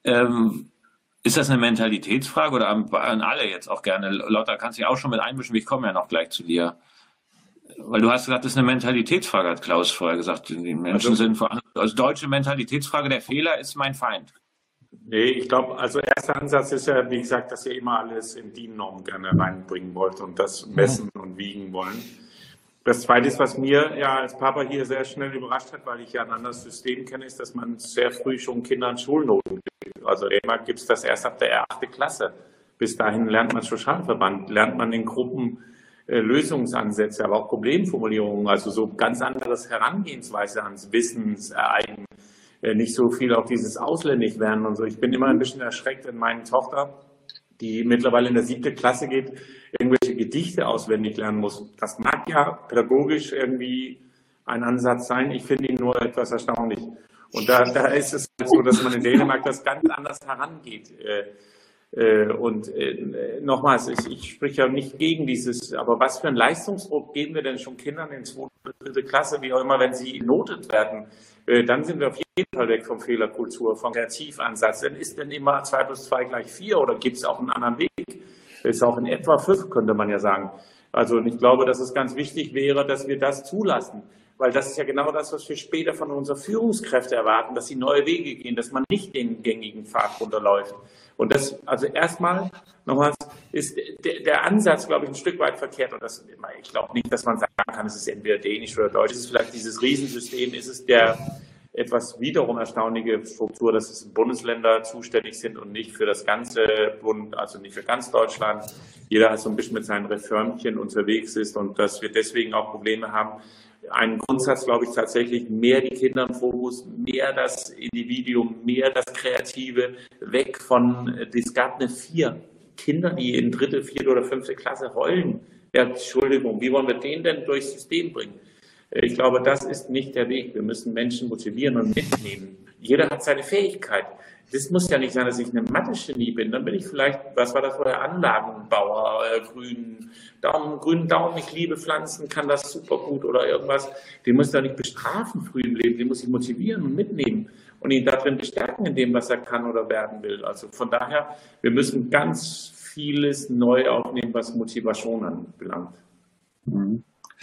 ähm, ist das eine Mentalitätsfrage oder an, an alle jetzt auch gerne? Lotta, kannst du dich auch schon mit einmischen, ich komme ja noch gleich zu dir. Weil du hast gesagt, das ist eine Mentalitätsfrage, hat Klaus vorher gesagt. Die Menschen also, sind vor allem, also deutsche Mentalitätsfrage, der Fehler ist mein Feind. Nee, ich glaube, also erster Ansatz ist ja, wie gesagt, dass ihr immer alles in D I N-Norm gerne reinbringen wollt und das messen und wiegen wollen. Das Zweite ist, was mir ja als Papa hier sehr schnell überrascht hat, weil ich ja ein anderes System kenne, ist, dass man sehr früh schon Kindern Schulnoten gibt. Also immer gibt es das erst ab der achten Klasse. Bis dahin lernt man Sozialverband, lernt man in Gruppen äh, Lösungsansätze, aber auch Problemformulierungen, also so ganz anderes Herangehensweise ans Wissensereignen. Nicht so viel auch dieses Ausländischwerden und so. Ich bin immer ein bisschen erschreckt, wenn meine Tochter, die mittlerweile in der siebten Klasse geht, irgendwelche Gedichte auswendig lernen muss. Das mag ja pädagogisch irgendwie ein Ansatz sein. Ich finde ihn nur etwas erstaunlich. Und da, da ist es so, dass man in Dänemark das ganz anders herangeht. Und nochmals, ich, ich spreche ja nicht gegen dieses, aber was für einen Leistungsdruck geben wir denn schon Kindern in zweite, dritte Klasse, wie auch immer, wenn sie notet werden? Dann sind wir auf jeden Fall weg vom Fehlerkultur, vom Kreativansatz. Dann ist denn immer zwei plus zwei gleich vier oder gibt es auch einen anderen Weg? Ist auch in etwa fünf, könnte man ja sagen. Also und ich glaube, dass es ganz wichtig wäre, dass wir das zulassen. Weil das ist ja genau das, was wir später von unseren Führungskräften erwarten, dass sie neue Wege gehen, dass man nicht den gängigen Pfad runterläuft. Und das, also erstmal, nochmals, ist der, der Ansatz, glaube ich, ein Stück weit verkehrt. Und das, ich glaube nicht, dass man sagen kann, es ist entweder Dänisch oder Deutsch. Es ist vielleicht dieses Riesensystem, ist es der etwas wiederum erstaunliche Struktur, dass es Bundesländer zuständig sind und nicht für das ganze Bund, also nicht für ganz Deutschland. Jeder so ein bisschen mit seinen Reformchen unterwegs ist und dass wir deswegen auch Probleme haben. Ein Grundsatz, glaube ich, tatsächlich mehr die Kinder im Fokus, mehr das Individuum, mehr das Kreative, weg von, es gab eine vier Kinder, die in dritte, vierte oder fünfte Klasse heulen. Ja, Entschuldigung, wie wollen wir den denn durchs System bringen? Ich glaube, das ist nicht der Weg. Wir müssen Menschen motivieren und mitnehmen. Jeder hat seine Fähigkeit. Das muss ja nicht sein, dass ich eine Mathe-Genie bin. Dann bin ich vielleicht, was war das vorher, Anlagenbauer, äh, grünen Daumen, grünen Daumen, ich liebe Pflanzen, kann das super gut oder irgendwas. Den muss ich doch nicht bestrafen früh im Leben, den muss ich motivieren und mitnehmen und ihn darin bestärken in dem, was er kann oder werden will. Also von daher, wir müssen ganz vieles neu aufnehmen, was Motivation anbelangt. Mhm.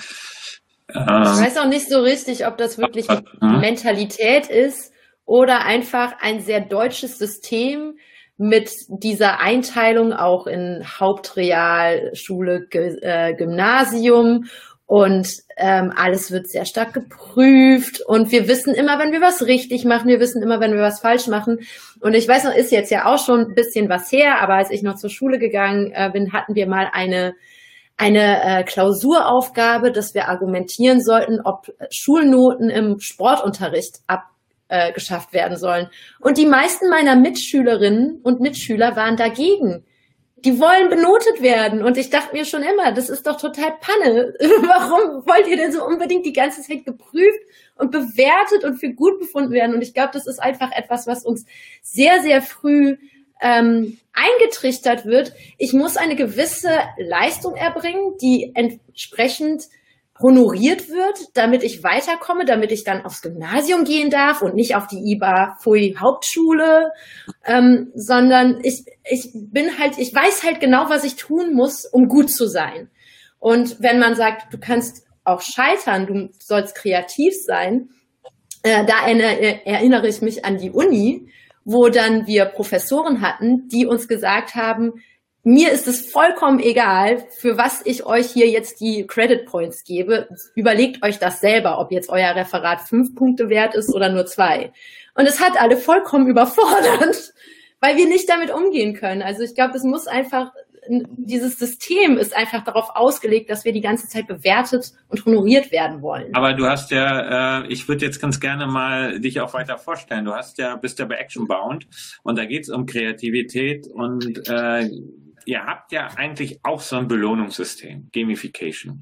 Ich weiß auch nicht so richtig, ob das wirklich Mentalität ist oder einfach ein sehr deutsches System mit dieser Einteilung auch in Hauptrealschule, äh, Gymnasium und ähm, alles wird sehr stark geprüft und wir wissen immer, wenn wir was richtig machen, wir wissen immer, wenn wir was falsch machen und ich weiß noch, ist jetzt ja auch schon ein bisschen was her, aber als ich noch zur Schule gegangen äh, bin, hatten wir mal eine eine äh, Klausuraufgabe, dass wir argumentieren sollten, ob Schulnoten im Sportunterricht abgeschafft äh, werden sollen. Und die meisten meiner Mitschülerinnen und Mitschüler waren dagegen. Die wollen benotet werden. Und ich dachte mir schon immer, das ist doch total Panne. Warum wollt ihr denn so unbedingt die ganze Zeit geprüft und bewertet und für gut befunden werden? Und ich glaube, das ist einfach etwas, was uns sehr, sehr früh ähm, eingetrichtert wird. Ich muss eine gewisse Leistung erbringen, die entsprechend honoriert wird, damit ich weiterkomme, damit ich dann aufs Gymnasium gehen darf und nicht auf die I B A F U I Hauptschule, ähm, sondern ich, ich bin halt, ich weiß halt genau, was ich tun muss, um gut zu sein. Und wenn man sagt, du kannst auch scheitern, du sollst kreativ sein, äh, da erinnere ich mich an die Uni, wo dann wir Professoren hatten, die uns gesagt haben, mir ist es vollkommen egal, für was ich euch hier jetzt die Credit Points gebe. Überlegt euch das selber, ob jetzt euer Referat fünf Punkte wert ist oder nur zwei. Und es hat alle vollkommen überfordert, weil wir nicht damit umgehen können. Also ich glaube, es muss einfach, dieses System ist einfach darauf ausgelegt, dass wir die ganze Zeit bewertet und honoriert werden wollen. Aber du hast ja, äh, ich würde jetzt ganz gerne mal dich auch weiter vorstellen. Du hast ja, bist ja bei Actionbound und da geht es um Kreativität und äh, ihr habt ja eigentlich auch so ein Belohnungssystem, Gamification.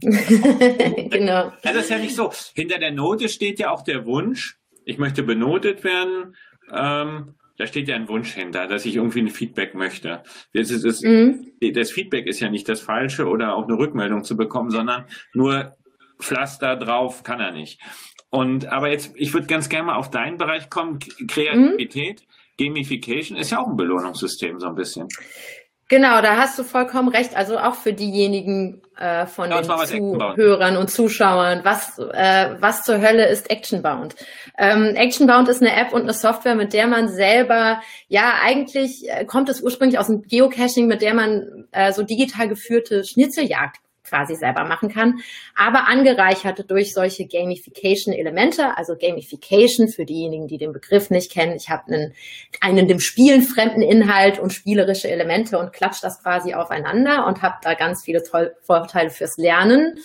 Genau. Also das ist ja nicht so. Hinter der Note steht ja auch der Wunsch, ich möchte benotet werden. Ähm, da steht ja ein Wunsch hinter, dass ich irgendwie ein Feedback möchte. Das, ist, das, mhm. das Feedback ist ja nicht das Falsche oder auch eine Rückmeldung zu bekommen, sondern nur Pflaster drauf kann er nicht. Und aber jetzt, ich würde ganz gerne mal auf deinen Bereich kommen. Kreativität, mhm. Gamification ist ja auch ein Belohnungssystem so ein bisschen. Genau, da hast du vollkommen recht. Also auch für diejenigen äh, von ja, den Zuhörern und Zuschauern, was äh, was zur Hölle ist Actionbound? Ähm, Actionbound ist eine App und eine Software, mit der man selber, ja eigentlich äh, kommt es ursprünglich aus dem Geocaching, mit der man äh, so digital geführte Schnitzeljagd quasi selber machen kann, aber angereichert durch solche Gamification-Elemente, also Gamification für diejenigen, die den Begriff nicht kennen. Ich habe einen, einen dem Spielen fremden Inhalt und spielerische Elemente und klatsche das quasi aufeinander und habe da ganz viele tolle Vorteile fürs Lernen.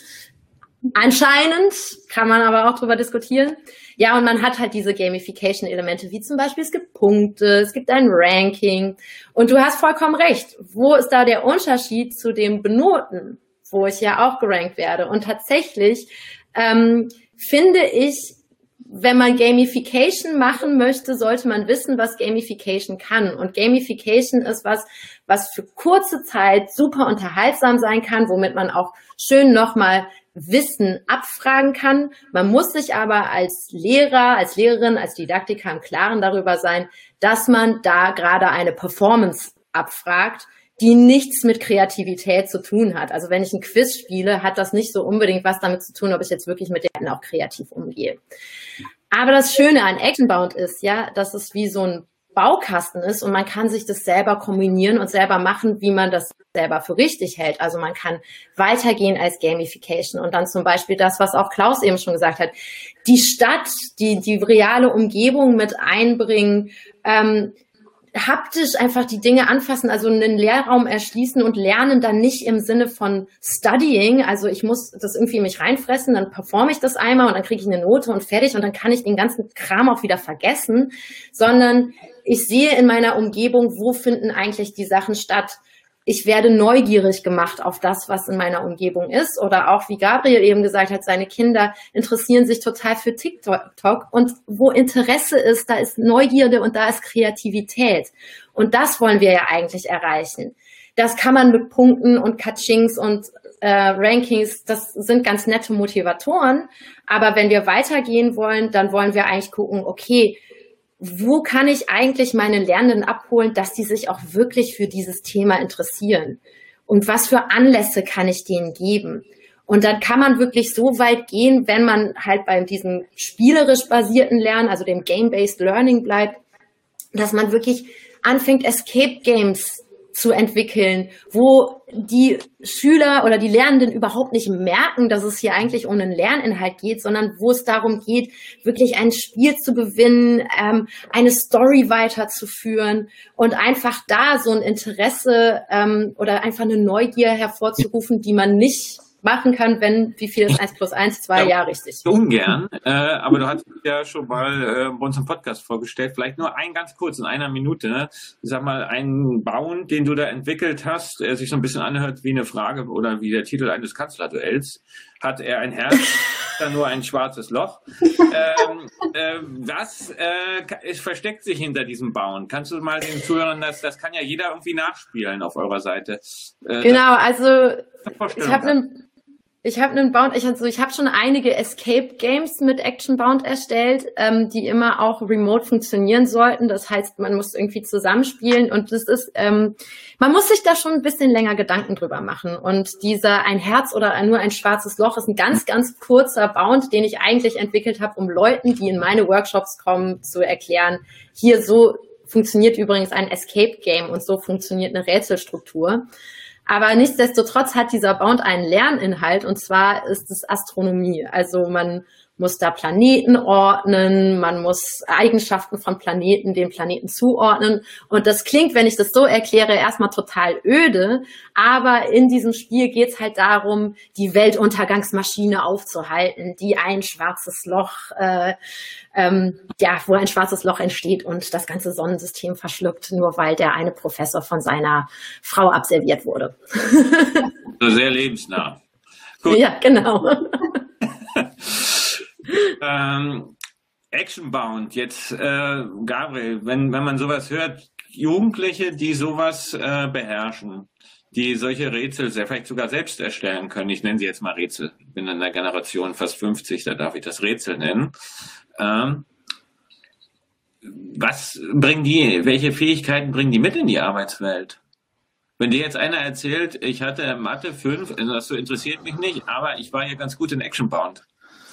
Anscheinend kann man aber auch drüber diskutieren. Ja, und man hat halt diese Gamification-Elemente, wie zum Beispiel es gibt Punkte, es gibt ein Ranking und du hast vollkommen recht. Wo ist da der Unterschied zu dem Benoten, wo ich ja auch gerankt werde? Und tatsächlich ähm, finde ich, wenn man Gamification machen möchte, sollte man wissen, was Gamification kann. Und Gamification ist was, was für kurze Zeit super unterhaltsam sein kann, womit man auch schön nochmal Wissen abfragen kann. Man muss sich aber als Lehrer, als Lehrerin, als Didaktiker im Klaren darüber sein, dass man da gerade eine Performance abfragt, die nichts mit Kreativität zu tun hat. Also wenn ich ein Quiz spiele, hat das nicht so unbedingt was damit zu tun, ob ich jetzt wirklich mit denen auch kreativ umgehe. Aber das Schöne an Actionbound ist ja, dass es wie so ein Baukasten ist und man kann sich das selber kombinieren und selber machen, wie man das selber für richtig hält. Also man kann weitergehen als Gamification und dann zum Beispiel das, was auch Klaus eben schon gesagt hat, die Stadt, die, die reale Umgebung mit einbringen, ähm, haptisch einfach die Dinge anfassen, also einen Lehrraum erschließen und lernen dann nicht im Sinne von Studying, also ich muss das irgendwie in mich reinfressen, dann performe ich das einmal und dann kriege ich eine Note und fertig und dann kann ich den ganzen Kram auch wieder vergessen, sondern ich sehe in meiner Umgebung, wo finden eigentlich die Sachen statt. Ich werde neugierig gemacht auf das, was in meiner Umgebung ist. Oder auch, wie Gabriel eben gesagt hat, seine Kinder interessieren sich total für TikTok. Und wo Interesse ist, da ist Neugierde und da ist Kreativität. Und das wollen wir ja eigentlich erreichen. Das kann man mit Punkten und Katschings und äh, Rankings, das sind ganz nette Motivatoren. Aber wenn wir weitergehen wollen, dann wollen wir eigentlich gucken, okay, wo kann ich eigentlich meine Lernenden abholen, dass die sich auch wirklich für dieses Thema interessieren? Und was für Anlässe kann ich denen geben? Und dann kann man wirklich so weit gehen, wenn man halt bei diesem spielerisch basierten Lernen, also dem Game-Based Learning bleibt, dass man wirklich anfängt, Escape Games zu entwickeln, wo die Schüler oder die Lernenden überhaupt nicht merken, dass es hier eigentlich um einen Lerninhalt geht, sondern wo es darum geht, wirklich ein Spiel zu gewinnen, ähm, eine Story weiterzuführen und einfach da so ein Interesse ähm, oder einfach eine Neugier hervorzurufen, die man nicht machen kann, wenn, wie viel ist eins plus eins, zwei, ja, ja richtig. Ungern, äh, aber du hast ja schon mal äh, bei uns im Podcast vorgestellt, vielleicht nur ein ganz kurz, in einer Minute, ne? Sag mal, einen Bound, den du da entwickelt hast, der sich so ein bisschen anhört wie eine Frage oder wie der Titel eines Kanzlerduells. Hat er ein Herz oder nur ein schwarzes Loch? ähm, äh, was äh, es versteckt sich hinter diesem Bound? Kannst du mal den Zuhörern, das, das kann ja jeder irgendwie nachspielen auf eurer Seite. Äh, genau, also ich habe einen Ich habe einen Bound, ich, also ich habe schon einige Escape Games mit Action Bound erstellt, ähm, die immer auch remote funktionieren sollten. Das heißt, man muss irgendwie zusammenspielen und das ist, ähm, man muss sich da schon ein bisschen länger Gedanken drüber machen. Und dieser ein Herz oder nur ein schwarzes Loch ist ein ganz, ganz kurzer Bound, den ich eigentlich entwickelt habe, um Leuten, die in meine Workshops kommen, zu erklären, hier so funktioniert übrigens ein Escape Game und so funktioniert eine Rätselstruktur. Aber nichtsdestotrotz hat dieser Bound einen Lerninhalt, und zwar ist es Astronomie. Also man muss da Planeten ordnen, man muss Eigenschaften von Planeten den Planeten zuordnen. Und das klingt, wenn ich das so erkläre, erstmal total öde. Aber in diesem Spiel geht's halt darum, die Weltuntergangsmaschine aufzuhalten, die ein schwarzes Loch, äh, ähm, ja, wo ein schwarzes Loch entsteht und das ganze Sonnensystem verschluckt, nur weil der eine Professor von seiner Frau abserviert wurde. So sehr lebensnah. Gut. Ja, genau. ähm, Actionbound, jetzt äh, Gabriel, wenn, wenn man sowas hört, Jugendliche, die sowas äh, beherrschen, die solche Rätsel sehr, vielleicht sogar selbst erstellen können, ich nenne sie jetzt mal Rätsel, ich bin in der Generation fast fünfzig, da darf ich das Rätsel nennen. Ähm, was bringen die, welche Fähigkeiten bringen die mit in die Arbeitswelt? Wenn dir jetzt einer erzählt, ich hatte Mathe fünf, das so interessiert mich nicht, aber ich war hier ganz gut in Actionbound.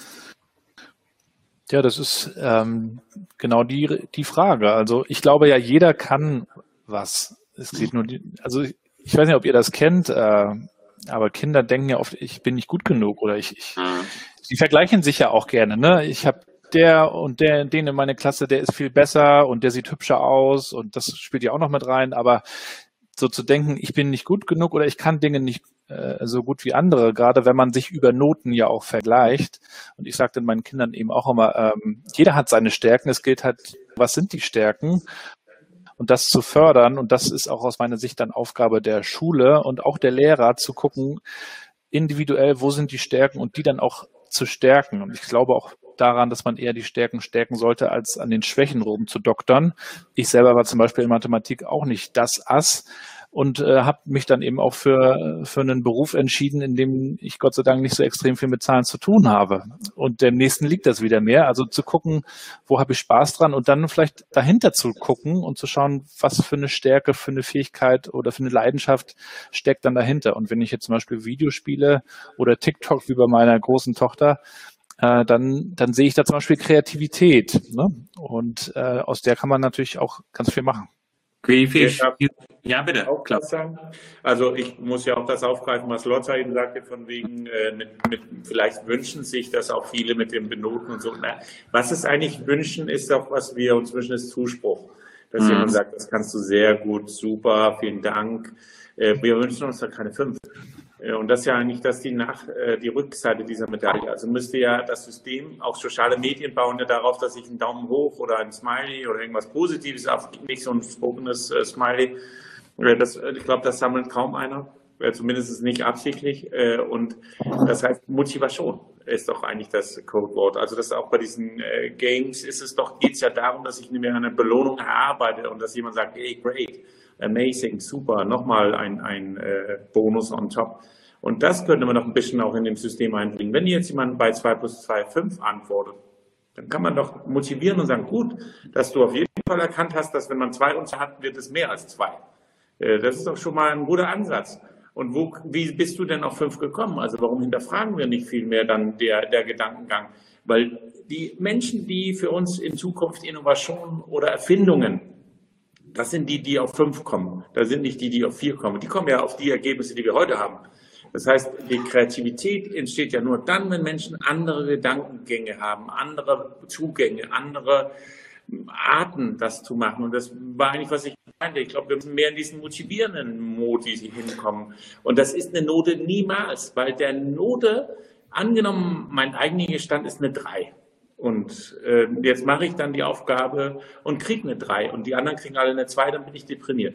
Ja, das ist ähm, genau die die Frage. Also ich glaube ja, jeder kann was. Es geht nur, die, also ich, ich weiß nicht, ob ihr das kennt, äh, aber Kinder denken ja oft, ich bin nicht gut genug oder ich. ich mhm. Sie vergleichen sich ja auch gerne. Ne, ich habe der und der, den in meiner Klasse, der ist viel besser und der sieht hübscher aus und das spielt ja auch noch mit rein. Aber so zu denken, ich bin nicht gut genug oder ich kann Dinge nicht äh, so gut wie andere, gerade wenn man sich über Noten ja auch vergleicht. Und ich sage dann meinen Kindern eben auch immer, ähm, jeder hat seine Stärken. Es gilt halt, was sind die Stärken? Und das zu fördern. Und das ist auch aus meiner Sicht dann Aufgabe der Schule und auch der Lehrer, zu gucken, individuell, wo sind die Stärken und die dann auch zu stärken. Und ich glaube auch daran, dass man eher die Stärken stärken sollte, als an den Schwächen rumzudoktern. Ich selber war zum Beispiel in Mathematik auch nicht das Ass und äh, habe mich dann eben auch für für einen Beruf entschieden, in dem ich Gott sei Dank nicht so extrem viel mit Zahlen zu tun habe. Und dem nächsten liegt das wieder mehr. Also zu gucken, wo habe ich Spaß dran und dann vielleicht dahinter zu gucken und zu schauen, was für eine Stärke, für eine Fähigkeit oder für eine Leidenschaft steckt dann dahinter. Und wenn ich jetzt zum Beispiel Videospiele oder TikTok wie bei meiner großen Tochter, Äh, dann, dann sehe ich da zum Beispiel Kreativität, ne? Und äh, aus der kann man natürlich auch ganz viel machen. Wie viel? Ja, bitte. Auch klar sagen. Also ich muss ja auch das aufgreifen, was Lotta eben sagte, von wegen, äh, mit, mit, vielleicht wünschen sich das auch viele mit dem Benoten und so. Na, was es eigentlich wünschen, ist auch, was wir uns wünschen, ist Zuspruch. Dass mhm. jemand sagt, das kannst du sehr gut, super, vielen Dank. Äh, wir wünschen uns da keine fünf. Und das ist ja eigentlich das die, Nach, die Rückseite dieser Medaille. Also müsste ja das System, auch soziale Medien bauen ja darauf, dass ich einen Daumen hoch oder ein Smiley oder irgendwas Positives, auf, nicht so ein spokenes äh, Smiley. Das, ich glaube, das sammelt kaum einer, zumindest nicht absichtlich. Und das heißt, Motivation ist doch eigentlich das Codewort. Also das auch bei diesen äh, Games ist es doch, geht es ja darum, dass ich mir eine Belohnung erarbeite und dass jemand sagt, hey, great. Amazing, super, nochmal ein, ein äh, Bonus on top. Und das könnte man noch ein bisschen auch in dem System einbringen. Wenn jetzt jemand bei zwei plus zwei fünf antwortet, dann kann man doch motivieren und sagen, gut, dass du auf jeden Fall erkannt hast, dass wenn man zwei Unter hat, wird es mehr als zwei. Äh, das ist doch schon mal ein guter Ansatz. Und wo, wie bist du denn auf fünf gekommen? Also warum hinterfragen wir nicht viel mehr dann der, der Gedankengang? Weil die Menschen, die für uns in Zukunft Innovationen oder Erfindungen, das sind die, die auf fünf kommen. Das sind nicht die, die auf vier kommen. Die kommen ja auf die Ergebnisse, die wir heute haben. Das heißt, die Kreativität entsteht ja nur dann, wenn Menschen andere Gedankengänge haben, andere Zugänge, andere Arten, das zu machen. Und das war eigentlich, was ich meinte. Ich glaube, wir müssen mehr in diesen motivierenden Modi hinkommen. Und das ist eine Note niemals, weil der Note, angenommen, mein eigentlicher Stand ist eine drei. Und äh, jetzt mache ich dann die Aufgabe und kriege eine drei und die anderen kriegen alle eine zwei, dann bin ich deprimiert.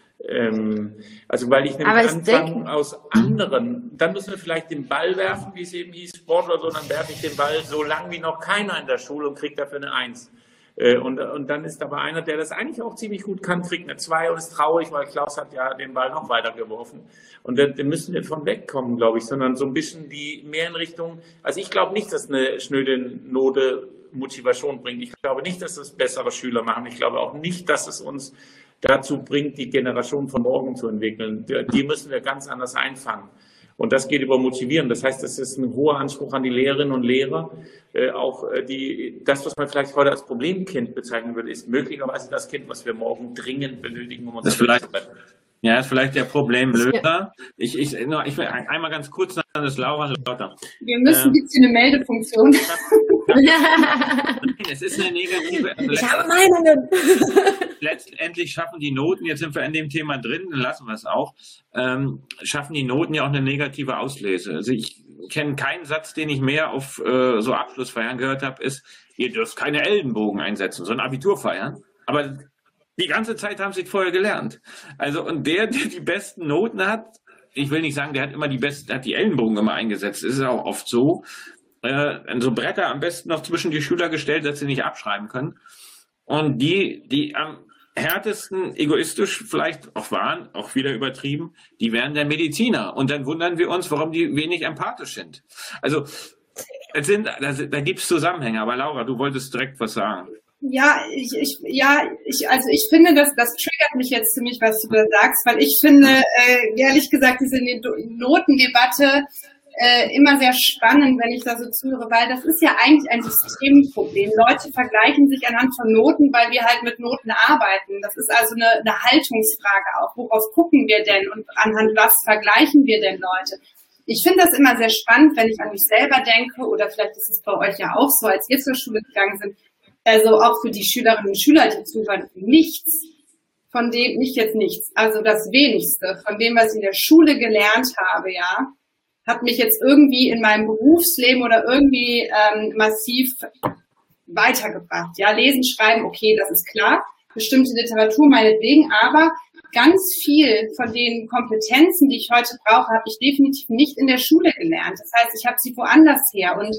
Ähm, also weil ich nämlich anfange aus anderen, dann müssen wir vielleicht den Ball werfen, wie es eben hieß, Sport oder so, dann werfe ich den Ball so lang wie noch keiner in der Schule und kriege dafür eine Eins. Und, und dann ist aber einer, der das eigentlich auch ziemlich gut kann, kriegt eine zwei und ist traurig, weil Klaus hat ja den Ball noch weiter geworfen. Und da, da müssen wir von wegkommen, glaube ich, sondern so ein bisschen die mehr in Richtung, also ich glaube nicht, dass eine schnöde Note Motivation bringt. Ich glaube nicht, dass es bessere Schüler machen. Ich glaube auch nicht, dass es uns dazu bringt, die Generation von morgen zu entwickeln. Die müssen wir ganz anders einfangen. Und das geht über Motivieren. Das heißt, es ist ein hoher Anspruch an die Lehrerinnen und Lehrer. Äh, auch äh, die, das, was man vielleicht heute als Problemkind bezeichnen würde, ist möglicherweise das Kind, was wir morgen dringend benötigen, um uns das vielleicht zu retten. Ja, ist vielleicht der Problemlöser. Ich, ich, ich will einmal ganz kurz sagen, das Laura lauter. Wir müssen ähm, ein bisschen eine Meldefunktion. Es ist eine negative. Also ich habe Meinungen. Letztendlich schaffen die Noten, jetzt sind wir in dem Thema drin, dann lassen wir es auch, ähm, schaffen die Noten ja auch eine negative Auslese. Also ich kenne keinen Satz, den ich mehr auf äh, so Abschlussfeiern gehört habe, ist, ihr dürft keine Ellenbogen einsetzen, sondern Abitur feiern. Aber die ganze Zeit haben sie es vorher gelernt. Also, und der, der die besten Noten hat, ich will nicht sagen, der hat immer die besten, hat die Ellenbogen immer eingesetzt, das ist auch oft so, äh, so Bretter am besten noch zwischen die Schüler gestellt, dass sie nicht abschreiben können. Und die, die am härtesten egoistisch vielleicht auch waren, auch wieder übertrieben, die wären der Mediziner. Und dann wundern wir uns, warum die wenig empathisch sind. Also, es sind, da, da gibt es Zusammenhänge. Aber Laura, du wolltest direkt was sagen. Ja, ich, ich, ja, ich, also ich finde, dass das triggert mich jetzt ziemlich, was du da sagst, weil ich finde, äh, ehrlich gesagt, diese Notendebatte äh, immer sehr spannend, wenn ich da so zuhöre, weil das ist ja eigentlich ein Systemproblem. Leute vergleichen sich anhand von Noten, weil wir halt mit Noten arbeiten. Das ist also eine, eine Haltungsfrage auch. Worauf gucken wir denn und anhand was vergleichen wir denn Leute? Ich finde das immer sehr spannend, wenn ich an mich selber denke, oder vielleicht ist es bei euch ja auch so, als ihr zur Schule gegangen sind. Also auch für die Schülerinnen und Schüler, die zuhören, nichts von dem, nicht jetzt nichts, also das Wenigste von dem, was ich in der Schule gelernt habe, ja, hat mich jetzt irgendwie in meinem Berufsleben oder irgendwie ähm, massiv weitergebracht. Ja, lesen, schreiben, okay, das ist klar, bestimmte Literatur meinetwegen, aber ganz viel von den Kompetenzen, die ich heute brauche, habe ich definitiv nicht in der Schule gelernt. Das heißt, ich habe sie woanders her und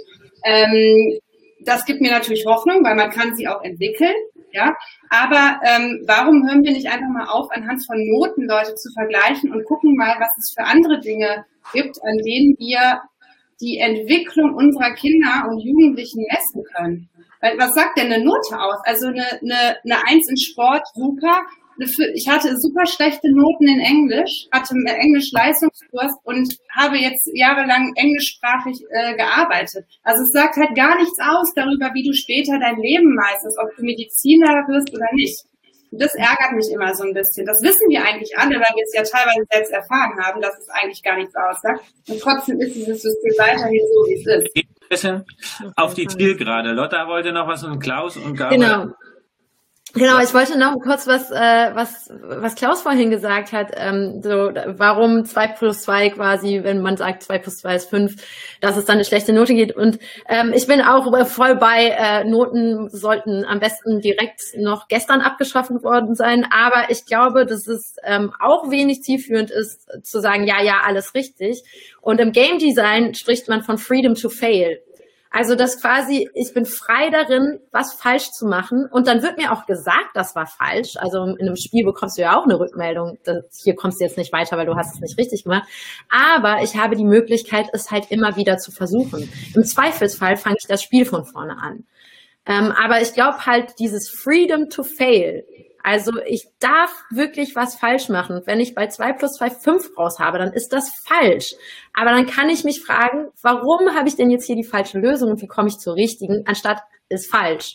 ähm, das gibt mir natürlich Hoffnung, weil man kann sie auch entwickeln, ja. Aber ähm, warum hören wir nicht einfach mal auf, anhand von Noten Leute zu vergleichen und gucken mal, was es für andere Dinge gibt, an denen wir die Entwicklung unserer Kinder und Jugendlichen messen können? Weil was sagt denn eine Note aus? Also eine, eine, eine Eins in Sport, super. Ich hatte super schlechte Noten in Englisch, hatte einen Englisch-Leistungskurs und habe jetzt jahrelang englischsprachig äh, gearbeitet. Also es sagt halt gar nichts aus darüber, wie du später dein Leben meisterst, ob du Mediziner wirst oder nicht. Und das ärgert mich immer so ein bisschen. Das wissen wir eigentlich alle, weil wir es ja teilweise selbst erfahren haben, dass es eigentlich gar nichts aussagt. Und trotzdem ist dieses System weiterhin so, wie es ist. Ein bisschen auf die Zielgerade. Lotta wollte noch was und Klaus und Gabriel. Genau. Genau, ich wollte noch kurz was, äh, was, was Klaus vorhin gesagt hat, ähm, so, warum zwei plus zwei quasi, wenn man sagt zwei plus zwei ist fünf, dass es dann eine schlechte Note geht. Und ähm, ich bin auch voll bei, äh, Noten sollten am besten direkt noch gestern abgeschafft worden sein. Aber ich glaube, dass es ähm, auch wenig zielführend ist, zu sagen, ja, ja, alles richtig. Und im Game Design spricht man von Freedom to Fail. Also das quasi, ich bin frei darin, was falsch zu machen. Und dann wird mir auch gesagt, das war falsch. Also in einem Spiel bekommst du ja auch eine Rückmeldung. Hier kommst du jetzt nicht weiter, weil du hast es nicht richtig gemacht. Aber ich habe die Möglichkeit, es halt immer wieder zu versuchen. Im Zweifelsfall fange ich das Spiel von vorne an. Ähm, aber ich glaube halt, dieses Freedom to Fail, also ich darf wirklich was falsch machen. Wenn ich bei zwei plus zwei fünf raus habe, dann ist das falsch. Aber dann kann ich mich fragen, warum habe ich denn jetzt hier die falsche Lösung und wie komme ich zur richtigen, anstatt ist falsch.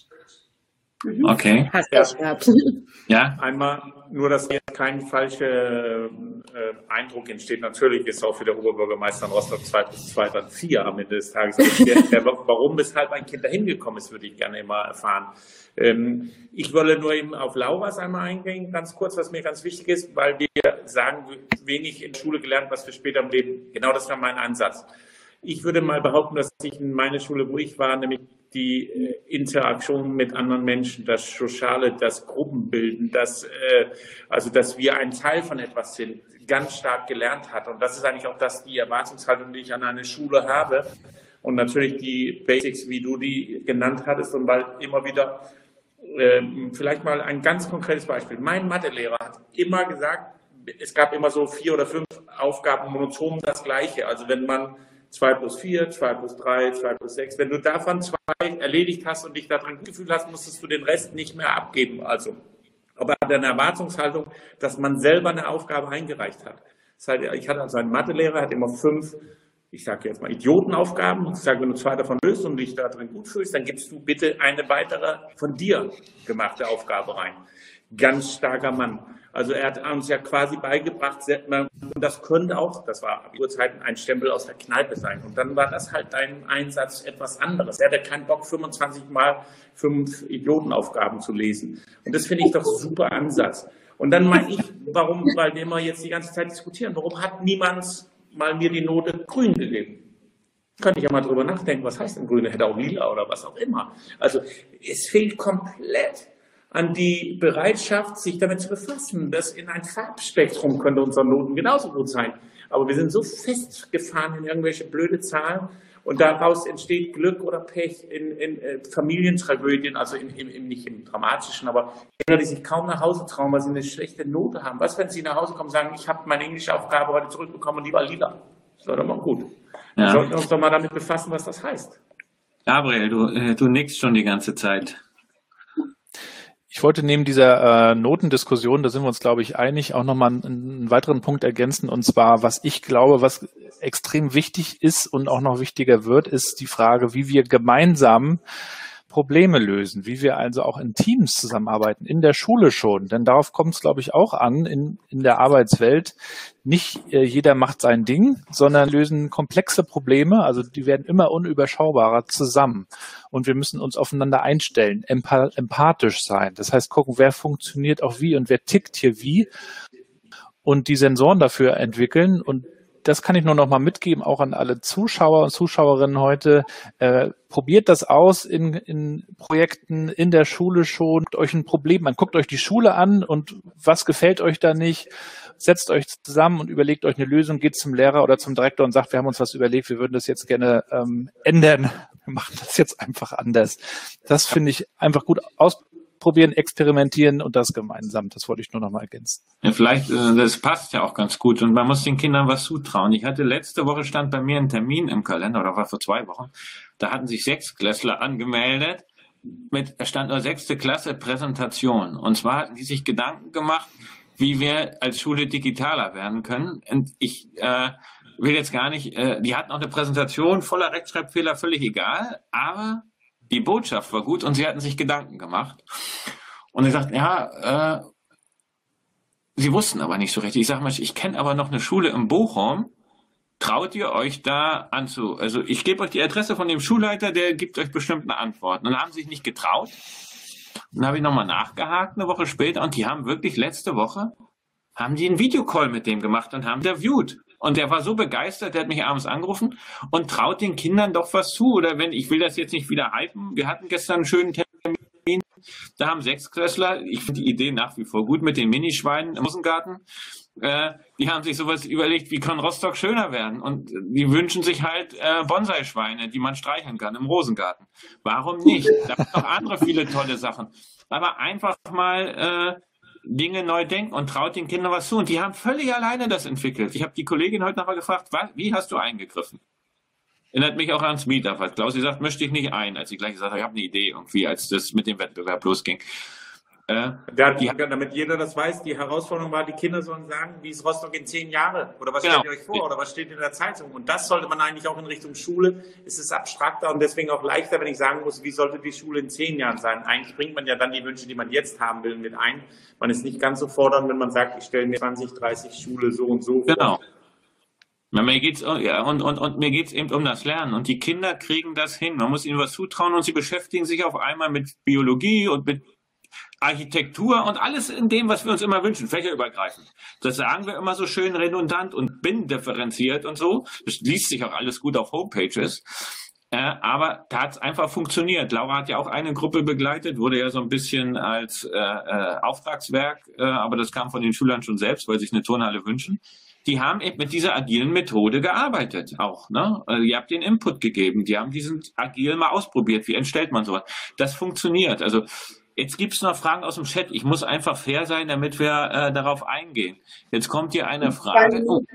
Okay. Hast du das gehabt? Ja, einmal nur, dass jetzt kein falscher äh, Eindruck entsteht. Natürlich ist auch für der Oberbürgermeister in Rostock zwei plus zwei dann vier am Ende des Tages. Der, der, warum, weshalb ein Kind dahin gekommen ist, würde ich gerne immer erfahren. Ähm, ich wolle nur eben auf Lauras einmal eingehen, ganz kurz, was mir ganz wichtig ist, weil wir sagen, wenig in Schule gelernt, was wir später im Leben, genau das war mein Ansatz. Ich würde mal behaupten, dass ich in meiner Schule, wo ich war, nämlich die äh, Interaktion mit anderen Menschen, das Soziale, das Gruppenbilden, das, äh, also dass wir ein Teil von etwas sind, ganz stark gelernt hat. Und das ist eigentlich auch das, die Erwartungshaltung, die ich an eine Schule habe. Und natürlich die Basics, wie du die genannt hattest, und weil immer wieder äh, vielleicht mal ein ganz konkretes Beispiel. Mein Mathelehrer hat immer gesagt, es gab immer so vier oder fünf Aufgaben monoton das Gleiche. Also wenn man zwei plus vier, zwei plus drei, zwei plus sechs, wenn du davon zwei erledigt hast und dich daran gefühlt hast, musstest du den Rest nicht mehr abgeben. Also, aber eine Erwartungshaltung, dass man selber eine Aufgabe eingereicht hat. Das heißt, ich hatte also einen Mathelehrer, hat immer fünf, ich sage jetzt mal Idiotenaufgaben. Ich sage, wenn du zwei davon löst und dich da drin gut fühlst, dann gibst du bitte eine weitere von dir gemachte Aufgabe rein. Ganz starker Mann. Also er hat uns ja quasi beigebracht, und das könnte auch, das war Abiturzeiten, ein Stempel aus der Kneipe sein. Und dann war das halt dein Einsatz etwas anderes. Er hatte keinen Bock, fünfundzwanzig Mal fünf Idiotenaufgaben zu lesen. Und das finde ich doch ein super Ansatz. Und dann meine ich, warum, weil wir immer jetzt die ganze Zeit diskutieren, warum hat niemand mal mir die Note grün gegeben? Könnte ich ja mal drüber nachdenken, was heißt denn grün? Hätte auch lila oder was auch immer. Also es fehlt komplett an die Bereitschaft, sich damit zu befassen. Das in ein Farbspektrum könnte unsere Noten genauso gut sein. Aber wir sind so festgefahren in irgendwelche blöde Zahlen und daraus entsteht Glück oder Pech in, in äh, Familientragödien, also in, in, in, nicht im Dramatischen, aber Kinder, die sich kaum nach Hause trauen, weil sie eine schlechte Note haben. Was, wenn sie nach Hause kommen und sagen, ich habe meine Englischaufgabe heute zurückbekommen und die war lila? Das war doch mal gut. Ja. Wir sollten uns doch mal damit befassen, was das heißt. Gabriel, du, äh, du nickst schon die ganze Zeit. Ich wollte neben dieser äh, Notendiskussion, da sind wir uns, glaube ich, einig, auch nochmal einen, einen weiteren Punkt ergänzen. Und zwar, was ich glaube, was extrem wichtig ist und auch noch wichtiger wird, ist die Frage, wie wir gemeinsam Probleme lösen, wie wir also auch in Teams zusammenarbeiten, in der Schule schon. Denn darauf kommt es, glaube ich, auch an, in, in der Arbeitswelt. Nicht äh, jeder macht sein Ding, sondern lösen komplexe Probleme, also die werden immer unüberschaubarer zusammen. Und wir müssen uns aufeinander einstellen, empath- empathisch sein. Das heißt, gucken, wer funktioniert auch wie und wer tickt hier wie und die Sensoren dafür entwickeln. Und das kann ich nur noch mal mitgeben, auch an alle Zuschauer und Zuschauerinnen heute. Äh, probiert das aus in, in Projekten, in der Schule schon. Guckt euch ein Problem an, guckt euch die Schule an und was gefällt euch da nicht. Setzt euch zusammen und überlegt euch eine Lösung, geht zum Lehrer oder zum Direktor und sagt, wir haben uns was überlegt, wir würden das jetzt gerne ähm, ändern. Wir machen das jetzt einfach anders. Das finde ich einfach gut aus. Probieren, experimentieren und das gemeinsam. Das wollte ich nur noch mal ergänzen. Ja, vielleicht, das passt ja auch ganz gut und man muss den Kindern was zutrauen. Ich hatte letzte Woche stand bei mir ein Termin im Kalender, oder war vor zwei Wochen, da hatten sich Sechstklässler angemeldet mit, da stand nur sechste Klasse Präsentation. Und zwar hatten die sich Gedanken gemacht, wie wir als Schule digitaler werden können. Und ich äh, will jetzt gar nicht, äh, die hatten auch eine Präsentation voller Rechtschreibfehler, völlig egal, aber die Botschaft war gut und sie hatten sich Gedanken gemacht. Und sie sagten, ja, äh, sie wussten aber nicht so richtig. Ich sage mal, ich kenne aber noch eine Schule in Bochum. Traut ihr euch da anzu? Also ich gebe euch die Adresse von dem Schulleiter, der gibt euch bestimmt eine Antwort. Und dann haben sie sich nicht getraut. Und dann habe ich nochmal nachgehakt eine Woche später und die haben wirklich letzte Woche, haben die einen Videocall mit dem gemacht und haben interviewt. Und der war so begeistert, der hat mich abends angerufen und traut den Kindern doch was zu. Oder wenn, ich will das jetzt nicht wieder hypen, wir hatten gestern einen schönen Termin, da haben Sechsklässler, ich finde die Idee nach wie vor gut mit den Minischweinen im Rosengarten, äh, die haben sich sowas überlegt, wie kann Rostock schöner werden? Und die wünschen sich halt äh, Bonsai-Schweine, die man streicheln kann im Rosengarten. Warum nicht? Da gibt es noch andere viele tolle Sachen. Aber einfach mal... Äh, Dinge neu denken und traut den Kindern was zu. Und die haben völlig alleine das entwickelt. Ich habe die Kollegin heute nochmal gefragt, was, wie hast du eingegriffen? Erinnert mich auch ans Meetup. Hat Klausi sagt, möchte ich nicht ein. Als ich gleich gesagt habe, ich habe eine Idee irgendwie, als das mit dem Wettbewerb losging. Äh, ja, die, damit jeder das weiß, die Herausforderung war, die Kinder sollen sagen, wie ist Rostock in zehn Jahren? Oder was genau. stellt ihr euch vor? Oder was steht in der Zeitung? Und das sollte man eigentlich auch in Richtung Schule. Es ist abstrakter und deswegen auch leichter, wenn ich sagen muss, wie sollte die Schule in zehn Jahren sein? Eigentlich bringt man ja dann die Wünsche, die man jetzt haben will, mit ein. Man ist nicht ganz so fordernd, wenn man sagt, ich stelle mir zwanzig, dreißig Schule so und so vor. Genau. Ja, mir geht's, ja, und, und, und mir geht's eben um das Lernen. Und die Kinder kriegen das hin. Man muss ihnen was zutrauen und sie beschäftigen sich auf einmal mit Biologie und mit Architektur und alles in dem, was wir uns immer wünschen, fächerübergreifend. Das sagen wir immer so schön redundant und binnendifferenziert und so. Das liest sich auch alles gut auf Homepages. Äh, aber da hat es einfach funktioniert. Laura hat ja auch eine Gruppe begleitet, wurde ja so ein bisschen als äh, äh, Auftragswerk, äh, aber das kam von den Schülern schon selbst, weil sie sich eine Turnhalle wünschen. Die haben eben mit dieser agilen Methode gearbeitet auch. Ne? Also ihr habt den Input gegeben, die haben diesen agil mal ausprobiert. Wie entstellt man sowas? Das funktioniert. Also Jetzt gibt's noch Fragen aus dem Chat. Ich muss einfach fair sein, damit wir äh, darauf eingehen. Jetzt kommt hier eine Frage. Oh.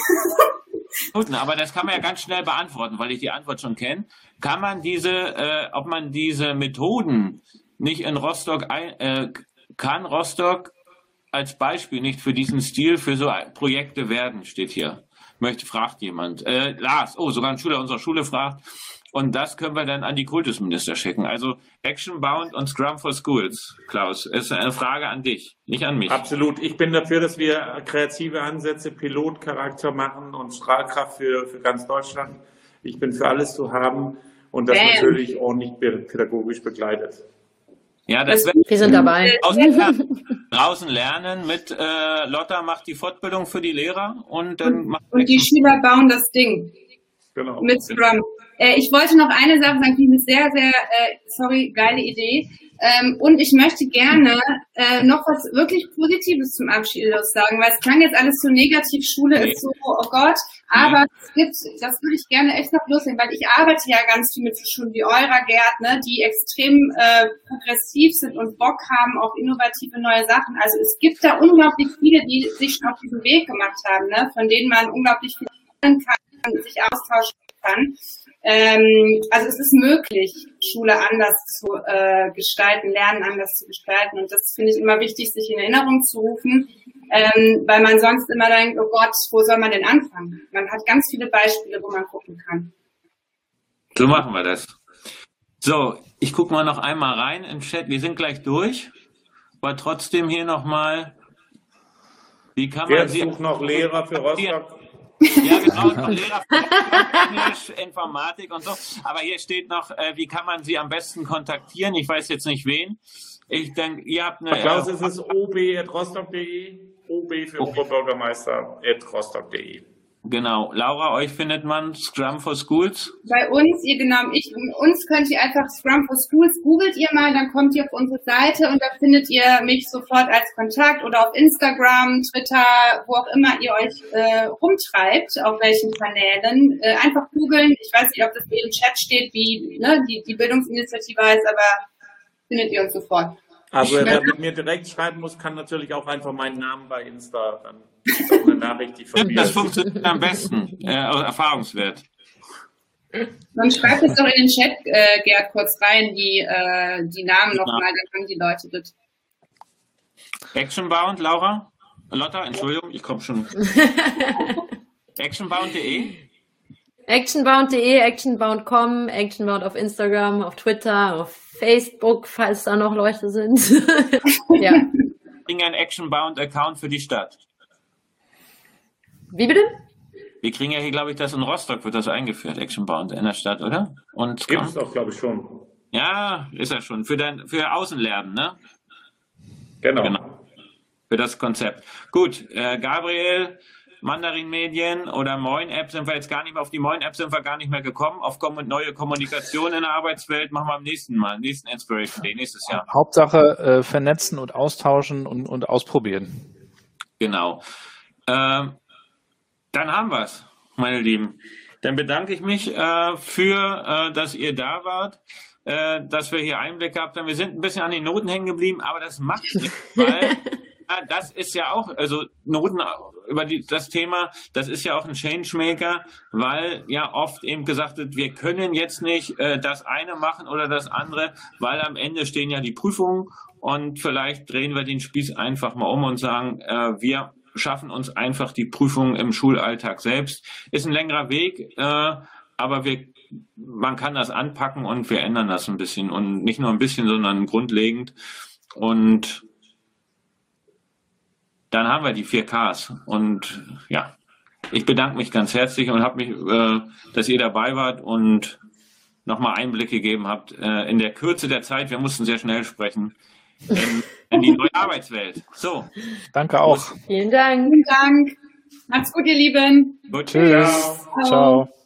Aber das kann man ja ganz schnell beantworten, weil ich die Antwort schon kenne. Kann man diese, äh, ob man diese Methoden nicht in Rostock, ein, äh, kann Rostock als Beispiel nicht für diesen Stil für so Projekte werden, steht hier. Möchte, fragt jemand. Äh, Lars, oh, sogar ein Schüler unserer Schule fragt. Und das können wir dann an die Kultusminister schicken. Also Action Bound und Scrum for Schools, Klaus, ist eine Frage an dich, nicht an mich. Absolut. Ich bin dafür, dass wir kreative Ansätze, Pilotcharakter machen und Strahlkraft für, für ganz Deutschland. Ich bin für alles zu haben und das Bam. natürlich ordentlich pädagogisch begleitet. Ja, das wir sind dabei. Draußen, draußen lernen mit äh, Lotta macht die Fortbildung für die Lehrer und dann und, macht und die Schüler bauen das Ding. Genau. Mit Scrum. Äh, ich wollte noch eine Sache sagen, die eine sehr, sehr, äh, sorry, geile Idee. Ähm, und ich möchte gerne äh, noch was wirklich Positives zum Abschluss sagen, weil es klang jetzt alles so negativ, Schule nee. ist so, oh Gott, aber nee. es gibt, das würde ich gerne echt noch loslegen, weil ich arbeite ja ganz viel mit Schulen wie eurer, Gerd, ne, die extrem äh, progressiv sind und Bock haben auf innovative neue Sachen. Also es gibt da unglaublich viele, die sich schon auf diesen Weg gemacht haben, ne, von denen man unglaublich viel lernen kann, sich austauschen kann. Ähm, also es ist möglich, Schule anders zu äh, gestalten, Lernen anders zu gestalten. Und das finde ich immer wichtig, sich in Erinnerung zu rufen, ähm, weil man sonst immer denkt, oh Gott, wo soll man denn anfangen? Man hat ganz viele Beispiele, wo man gucken kann. So machen wir das. So, ich gucke mal noch einmal rein im Chat. Wir sind gleich durch, aber trotzdem hier nochmal, wie kann man sie... Sucht noch Lehrer für Rostock. Ja, genau, noch Lehrer für Englisch, Informatik und so. Aber hier steht noch, äh, wie kann man sie am besten kontaktieren? Ich weiß jetzt nicht wen. Ich denke, ihr habt eine... Klaus, ist es o b at rostock punkt de? O B für okay. Oberbürgermeister at rostock punkt de. Genau. Laura, euch findet man Scrum for Schools? Bei uns, ihr genau, ich, uns könnt ihr einfach Scrum for Schools, googelt ihr mal, dann kommt ihr auf unsere Seite und da findet ihr mich sofort als Kontakt oder auf Instagram, Twitter, wo auch immer ihr euch äh, rumtreibt, auf welchen Kanälen. Äh, einfach googeln. Ich weiß nicht, ob das hier im Chat steht, wie ne, die, die Bildungsinitiative heißt, aber findet ihr uns sofort. Also wer mit mir direkt schreiben muss, kann natürlich auch einfach meinen Namen bei Insta, dann ist auch eine Nachricht, die von mir Das funktioniert am besten, äh, erfahrungswert. Dann schreibt es doch in den Chat, äh, Gerd, kurz rein, die, äh, die Namen nochmal, dann haben die Leute das. Actionbound, Laura? Lotta, Entschuldigung, ich komme schon. actionbound punkt de? actionbound punkt de, actionbound punkt com, actionbound auf Instagram, auf Twitter, auf Facebook, falls da noch Leute sind. Ja. Wir kriegen einen Actionbound-Account für die Stadt. Wie bitte? Wir kriegen ja hier, glaube ich, das in Rostock wird das eingeführt, Actionbound in der Stadt, oder? Und gibt es doch, glaube ich, schon. Ja, ist ja schon. Für dein, für Außenlernen, ne? Genau. genau. Für das Konzept. Gut, äh, Gabriel, Mandarin Medien oder Moin App sind wir jetzt gar nicht mehr, auf die Moin App sind wir gar nicht mehr gekommen. Auf kom- neue Kommunikation in der Arbeitswelt machen wir am nächsten Mal, nächsten Inspiration Day, nächstes Jahr. Hauptsache äh, vernetzen und austauschen und, und ausprobieren. Genau. Ähm, dann haben wir es, meine Lieben. Dann bedanke ich mich äh, für, äh, dass ihr da wart, äh, dass wir hier Einblick gehabt haben. Wir sind ein bisschen an den Noten hängen geblieben, aber das macht nichts, weil ja, das ist ja auch, also Noten über die, das Thema, das ist ja auch ein Changemaker, weil ja oft eben gesagt wird, wir können jetzt nicht äh, das eine machen oder das andere, weil am Ende stehen ja die Prüfungen und vielleicht drehen wir den Spieß einfach mal um und sagen, äh, wir schaffen uns einfach die Prüfungen im Schulalltag selbst. Ist ein längerer Weg, äh, aber wir, man kann das anpacken und wir ändern das ein bisschen und nicht nur ein bisschen, sondern grundlegend und dann haben wir die vier Ks. Und ja, ich bedanke mich ganz herzlich und habe mich, äh, dass ihr dabei wart und nochmal Einblick gegeben habt äh, in der Kürze der Zeit. Wir mussten sehr schnell sprechen in, in die neue Arbeitswelt. So. Danke auch. Vielen Dank. Vielen Dank. Macht's gut, ihr Lieben. Gut. Tschüss. Ciao. Ciao.